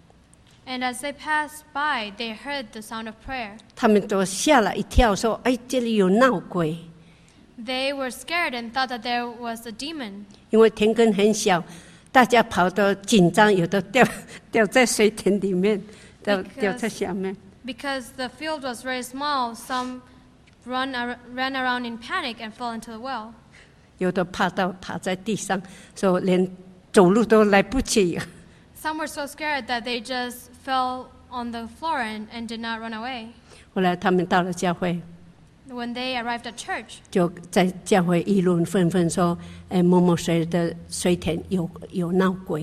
And as they passed by, they heard the sound of prayer. 他们都吓了一跳，说：“哎，这里有闹鬼。” They were scared and thought that there was a demon. 因为田埂很小，大家跑得紧张，有的掉掉在水田里面，掉掉在下面。 Because the field was very small, some run ar- ran around in panic and fell into the well. 有的怕到趴在地上，说连走路都来不及。 Some were so scared that they just fell on the floor and, and did not run away. 后来他们到了教会。 When they arrived at church, 就在教会议论纷纷说：“哎，某某谁的水田有有闹鬼。”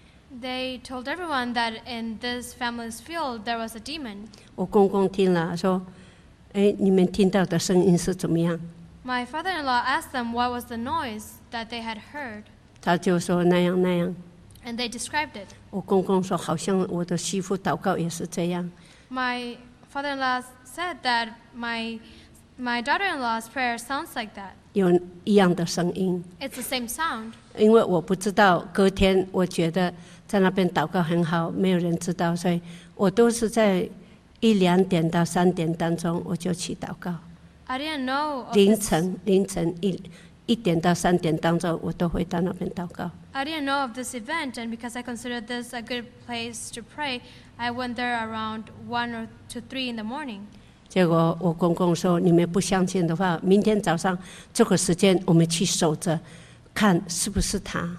they told everyone that in this family's field there was a demon. 我公公听了说：“哎，你们听到的声音是怎么样？” My father-in-law asked them what was the noise that they had heard. 他就说那样那样。 And they described it. 我公公说：“好像我的媳妇祷告也是这样。” My father-in-law said that my My daughter-in-law's prayer sounds like that. 有一样的声音。 It's the same sound. 因为我不知道，隔天我觉得在那边祷告很好，没有人知道，所以我都是在一两点到三点当中我就去祷告。 I didn't know. Of 凌 this, 晨凌晨一一点到三点当中，我都会到那边祷告。 I didn't know of this event, and because I considered this a good place to pray, I went there around one or to three in the morning. 结果我公公说：“你们不相信的话，明天早上这个时间我们去守着，看是不是他。”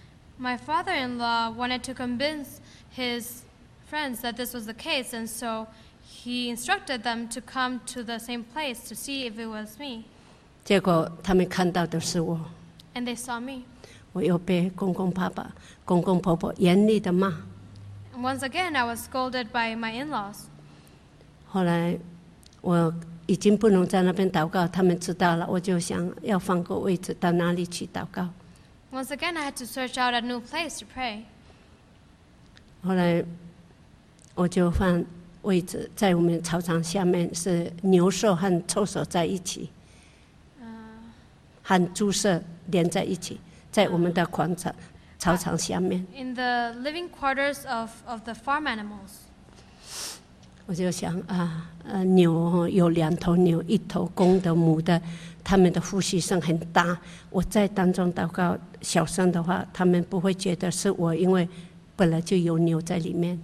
My father-in-law wanted to convince his friends that this was the case, and so he instructed them to come to the same place to see if it was me. 结果他们看到的是我， And they saw me. 我又被公公爸爸、公公婆婆严厉的骂。 And once again, I was scolded by my in-laws. 后来我已经不能在那边祷告，他们知道了，我就想要换个位置，到哪里去祷告。 Once again, I had to search out a new place to pray. 后来我就换位置，在我们操场下面是牛舍和臭手在一起， Uh, 和猪舍连在一起，在我们的广场操场下面。 in the living quarters of, of the farm animals. 我就想啊，呃，牛有两头牛，一头公的、母的，他们的呼吸声很大。我在当中祷告小声的话，他们不会觉得是我，因为本来就有牛在里面。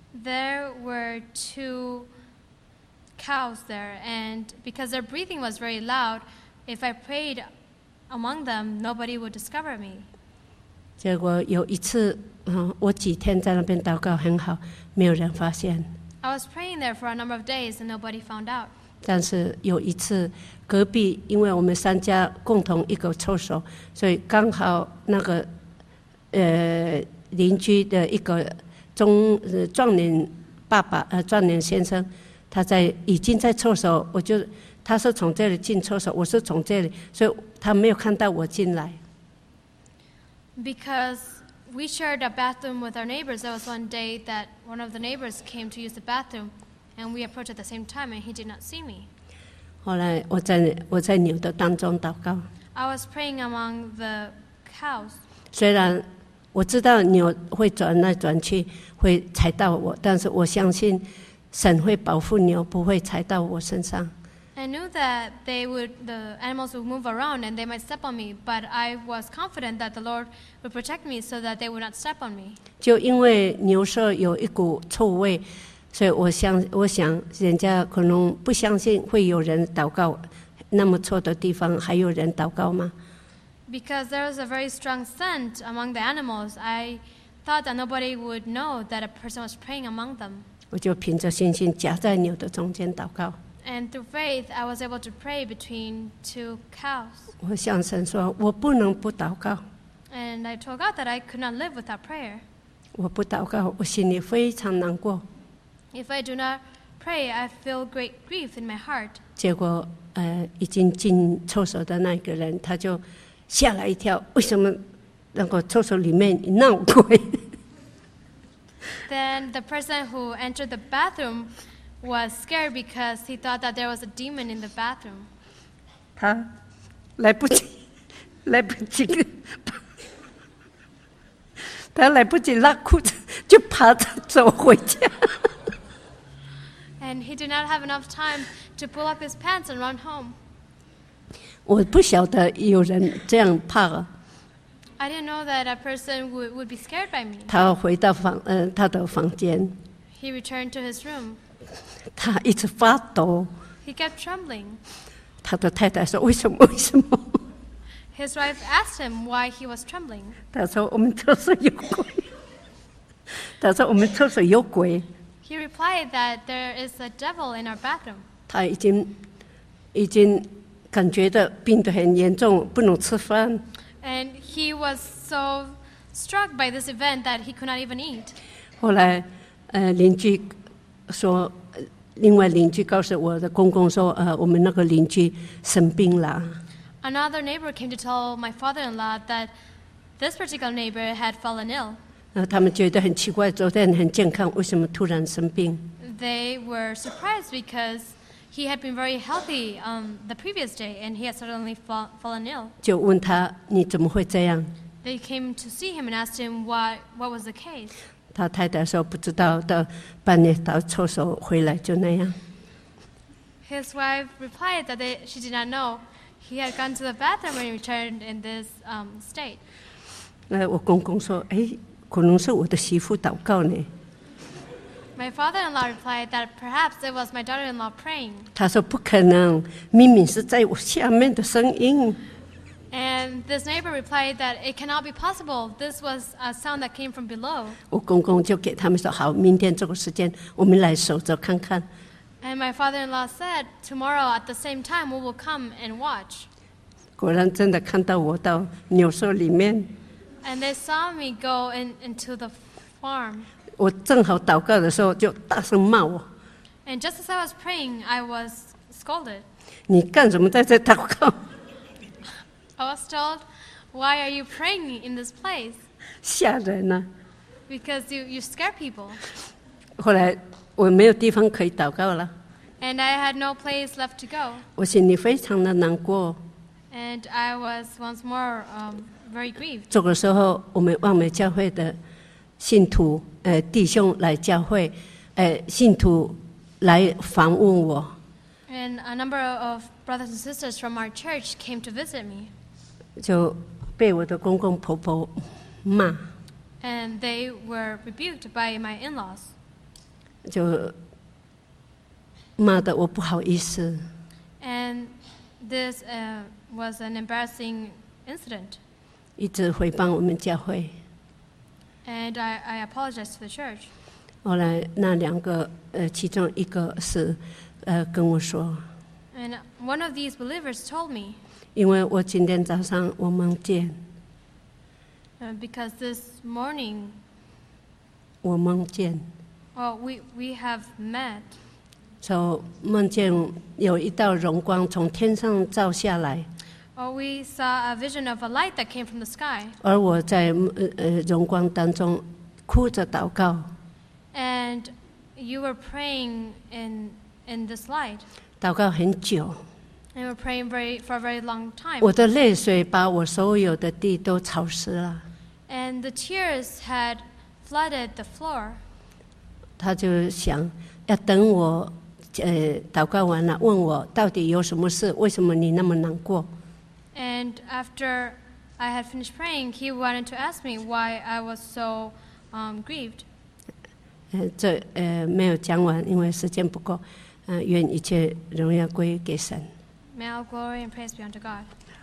There were two cows there, and because their breathing was very loud, if I prayed among them, nobody would discover me. 结果有一次，嗯，我几天在那边祷告很好，没有人发现。 I was praying there for a number of days, and nobody found out. 但是有一次，隔壁因为我们三家共同一个厕所，所以刚好那个呃邻居的一个中呃壮年爸爸呃壮年先生，他在已经在厕所，我就他是从这里进厕所，我是从这里，所以他没有看到我进来。 Because we shared a bathroom with our neighbors, there was one day that one of the neighbors came to use the bathroom, and we approached at the same time, and he did not see me. 后来我在我在牛的当中祷告， I was praying among the cows. 虽然我知道牛会转来转去，会踩到我，但是我相信神会保护牛，不会踩到我身上。 I knew that they would, the animals would move around and they might step on me, but I was confident that the Lord would protect me so that they would not step on me. 就因为牛舍有一股臭味，所以我想，我想人家可能不相信会有人祷告，那么臭的地方还有人祷告吗？ Because there was a very strong scent among the animals, I thought that nobody would know that a person was praying among them. 我就凭着信心夹在牛的中间祷告。 And through faith, I was able to pray between two cows. 我向神说，我不能不祷告。 And I told God that I could not live without prayer. 我不祷告，我心里非常难过。 If I do not pray, I feel great grief in my heart. 结果，呃，已经进厕所的那个人，他就吓了一跳，为什么那个厕所里面闹鬼？ Then the person who entered the bathroom was scared because he thought that there was a demon in the bathroom. 他来不及，来不及，他来不及拉裤子，就爬着走回家。 And he did not have enough time to pull up his pants and run home. 我不晓得有人这样怕。 I didn't know that a person would, would be scared by me. 他回到房，呃，他的房间， He returned to his room. 他一直发抖。 He kept trembling. 他的太太说：“为什么？为什么？” His wife asked him why he was trembling. 他说：“我们厕所有鬼。”他说：“我们厕所有鬼。” He replied that there is a devil in our bathroom. 他已经已经感觉到病得很严重，不能吃饭。 And he was so struck by this event that he could not even eat. 后来，呃，邻居说，呃另外邻居告诉我的公公说，呃，我们那个邻居生病了。 Another neighbor came to tell my father-in-law that this particular neighbor had fallen ill. 呃，他们觉得很奇怪，昨天很健康，为什么突然生病？ They were surprised because he had been very healthy um, the previous day and he had suddenly fall, fallen ill. 就问他你怎么会这样？ They came to see him and asked him what, what was the case. 他太太说不知道，到半夜到厕所回来就那样。 His wife replied that they, she did not know. He had gone to the bathroom and returned in this um, state. 那我公公说，哎，可能是我的媳妇祷告呢。 My father-in-law replied that perhaps it was my daughter-in-law praying. 他说不可能，明明是在我下面的声音。 And this neighbor replied that it cannot be possible. This was a sound that came from below. 我公公就给他们说，好，明天这个时间我们来守着看看。 And my father-in-law said, tomorrow at the same time we will come and watch. 果然真的看到我到牛舍里面， And they saw me go in, into the farm. 我正好祷告的时候就大声骂我， And just as I was praying, I was scolded. 你干什么在这祷告？ I was told, why are you praying in this place? 吓人啊！ Because you, you scare people. 后来我没有地方可以祷告了， And I had no place left to go. 我心里非常的难过。 And I was once more um, very grieved. 这个时候，我们望美教会的信徒，呃，弟兄来教会，呃，信徒来访问我， And a number of brothers and sisters from our church came to visit me. 就被我的公公婆婆骂， And they were rebuked by my in-laws. 就骂得我不好意思。 And this uh, was an embarrassing incident. 一直诽谤我们教会。 And I, I apologized to the church. 后来那两个，呃，其中一个是，呃，跟我说， And one of these believers told me, 因为我今天早上我梦见， uh, because this morning, 我梦见， well, we, we have met. 就梦见有一道荣光从天上照下来， Or we saw a vision of a light that came from the sky. 而我在呃呃荣光当中哭着祷告， And you were praying in, in this light. 祷告很久， And you were praying very, for a very long time. 我的泪水把我所有的地都潮湿了。 And the tears had flooded the floor. 他就想要等我，呃，祷告完了，问我到底有什么事，为什么你那么难过？ And after I had finished praying, he wanted to ask me why I was so um, grieved. 呃，这呃没有讲完，因为时间不够。呃，愿一切荣耀归给神。 May all glory and praise be unto God.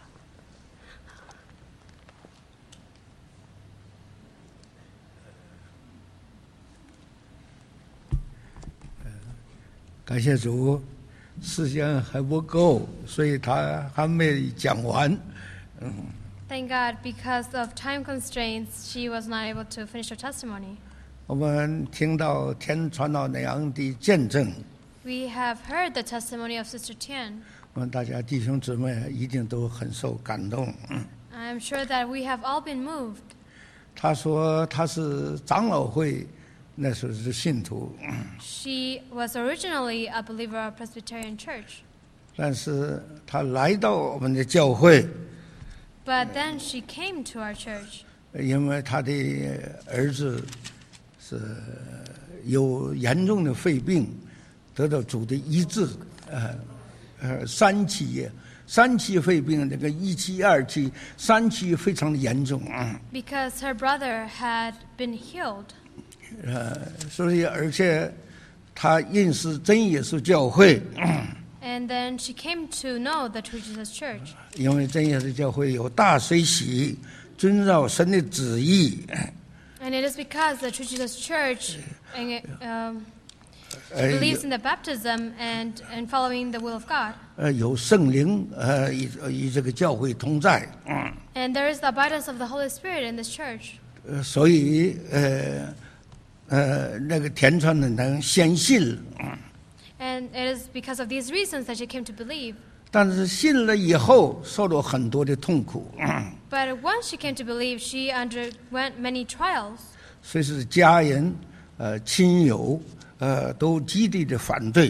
感谢主，时间还不够，所以他还没讲完。 Thank God, because of time constraints, she was not able to finish her testimony. 我们听到田传道娘的见证， We have heard the testimony of Sister Tian. 我们大家弟兄姊妹一定都很受感动。 I'm sure that we have all been moved. 他说他是长老会那时候是信徒， She was originally a believer of Presbyterian Church, 但是他来到我们的教会， but then she came to our church 因为他的儿子是有严重的肺病，得到主的医治，呃呃三期三期肺病，那个一期二期，三期非常的严重啊， because her brother had been healed. 呃，所以而且他认识真耶稣教会， And then she came to know the True Jesus Church 因为真耶稣教会有大水洗，遵照神的旨意， and it is because the True Jesus Church um, 呃 believes in the baptism and, and following the will of God. 呃有圣灵呃与与这个教会同在， And there is the abundance of the Holy Spirit in this church. 呃所以呃呃那个田川的能先信了， And it is because of these reasons that she came to believe. 但是信了以后受了很多的痛苦， But once she came to believe, she underwent many trials. 所以是家人呃亲友呃都极力的反对，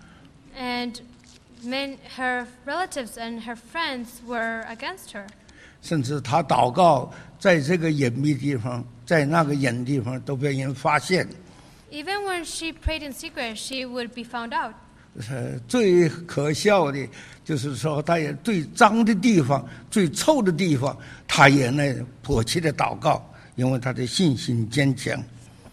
And men, her relatives and her friends were against her. 甚至他祷告在这个隐秘地方，在那个隐地方都被人发现。 Even when she prayed in secret, she would be found out. 呃，最可笑的就是说，他也最脏的地方、最臭的地方，他也那迫切的祷告，因为他的信心坚强。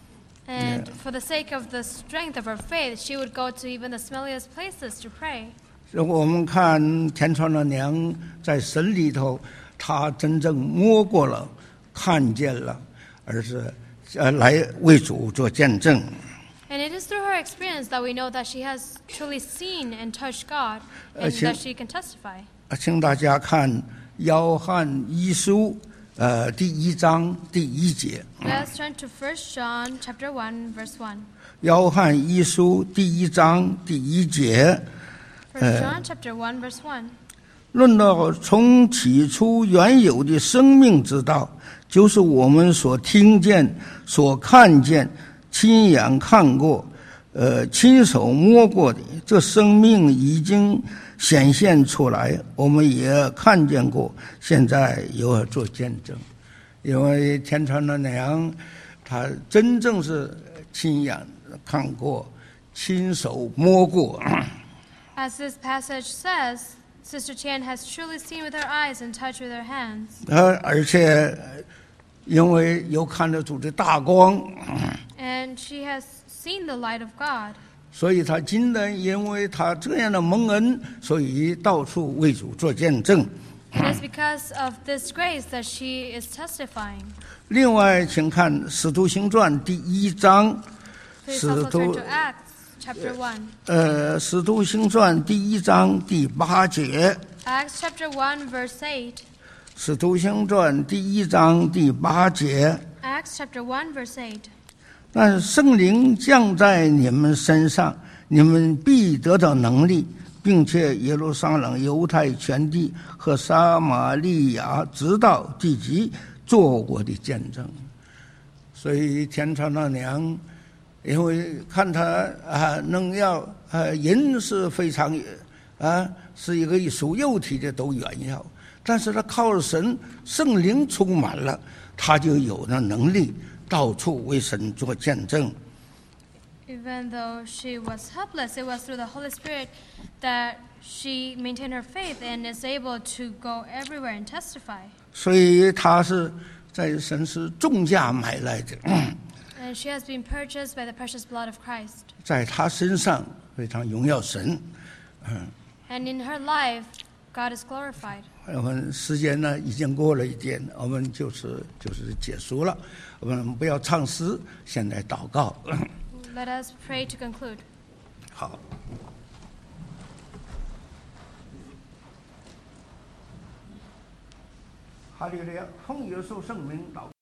And for the sake of the strength of her faith, she would go to even the smelliest places to pray. 如果我们看田川的娘在神里头，她真正摸过了、看见了，而是呃来为主做见证。 And it is through her experience that we know that she has truly seen and touched God, and 而且- that she can testify. 啊，请大家看约翰一书，呃，第一章第一节。 Let's turn to First John chapter one, verse one. 约翰一书第一章第一节， First John chapter one, verse one. 论到从起初原有的生命之道，就是我们所听见、所看见、亲眼看过、呃，亲手摸过的，这生命已经显现出来，我们也看见过，现在有做见证。因为天川的娘，她真正是亲眼看过、亲手摸过。 As this passage says, Sister Tian has truly seen with her eyes and touched with her hands. 呃，而且因为有看得主的大光， And she has seen the light of God. 所以他今天因为他这样的蒙恩，所以到处为主做见证。 It is because of this grace that she is testifying. 另外，请看《使徒行传》第一章， Please 使 also turn 徒 to Acts chapter one. 呃，《使徒行传》第一章第八节，《 Acts chapter one, verse eight. 使徒行传》第一章第八节。 Acts chapter one, verse eight. 但圣灵降在你们身上，你们必得到能力，并且耶路撒冷、犹太全地和撒玛利亚直到地极，做我的见证。所以天朝那娘，因为看他啊，能要啊，人是非常啊，是一个属肉体的都远要，但是他靠着神圣灵充满了，他就有那能力。 到处为神做见证。 Even though she was helpless, it was through the Holy Spirit that she maintained her faith and is able to go everywhere and testify. 所以他是在神是重价买来的， And she has been purchased by the precious blood of Christ. 在他身上非常荣耀神。 And in her life, God is glorified. 我们时间呢已经过了一点，我们就是就是结束了。我们不要唱诗，现在祷告。 Let us pray to conclude. 好。哈利路亚，奉耶稣圣名祷告。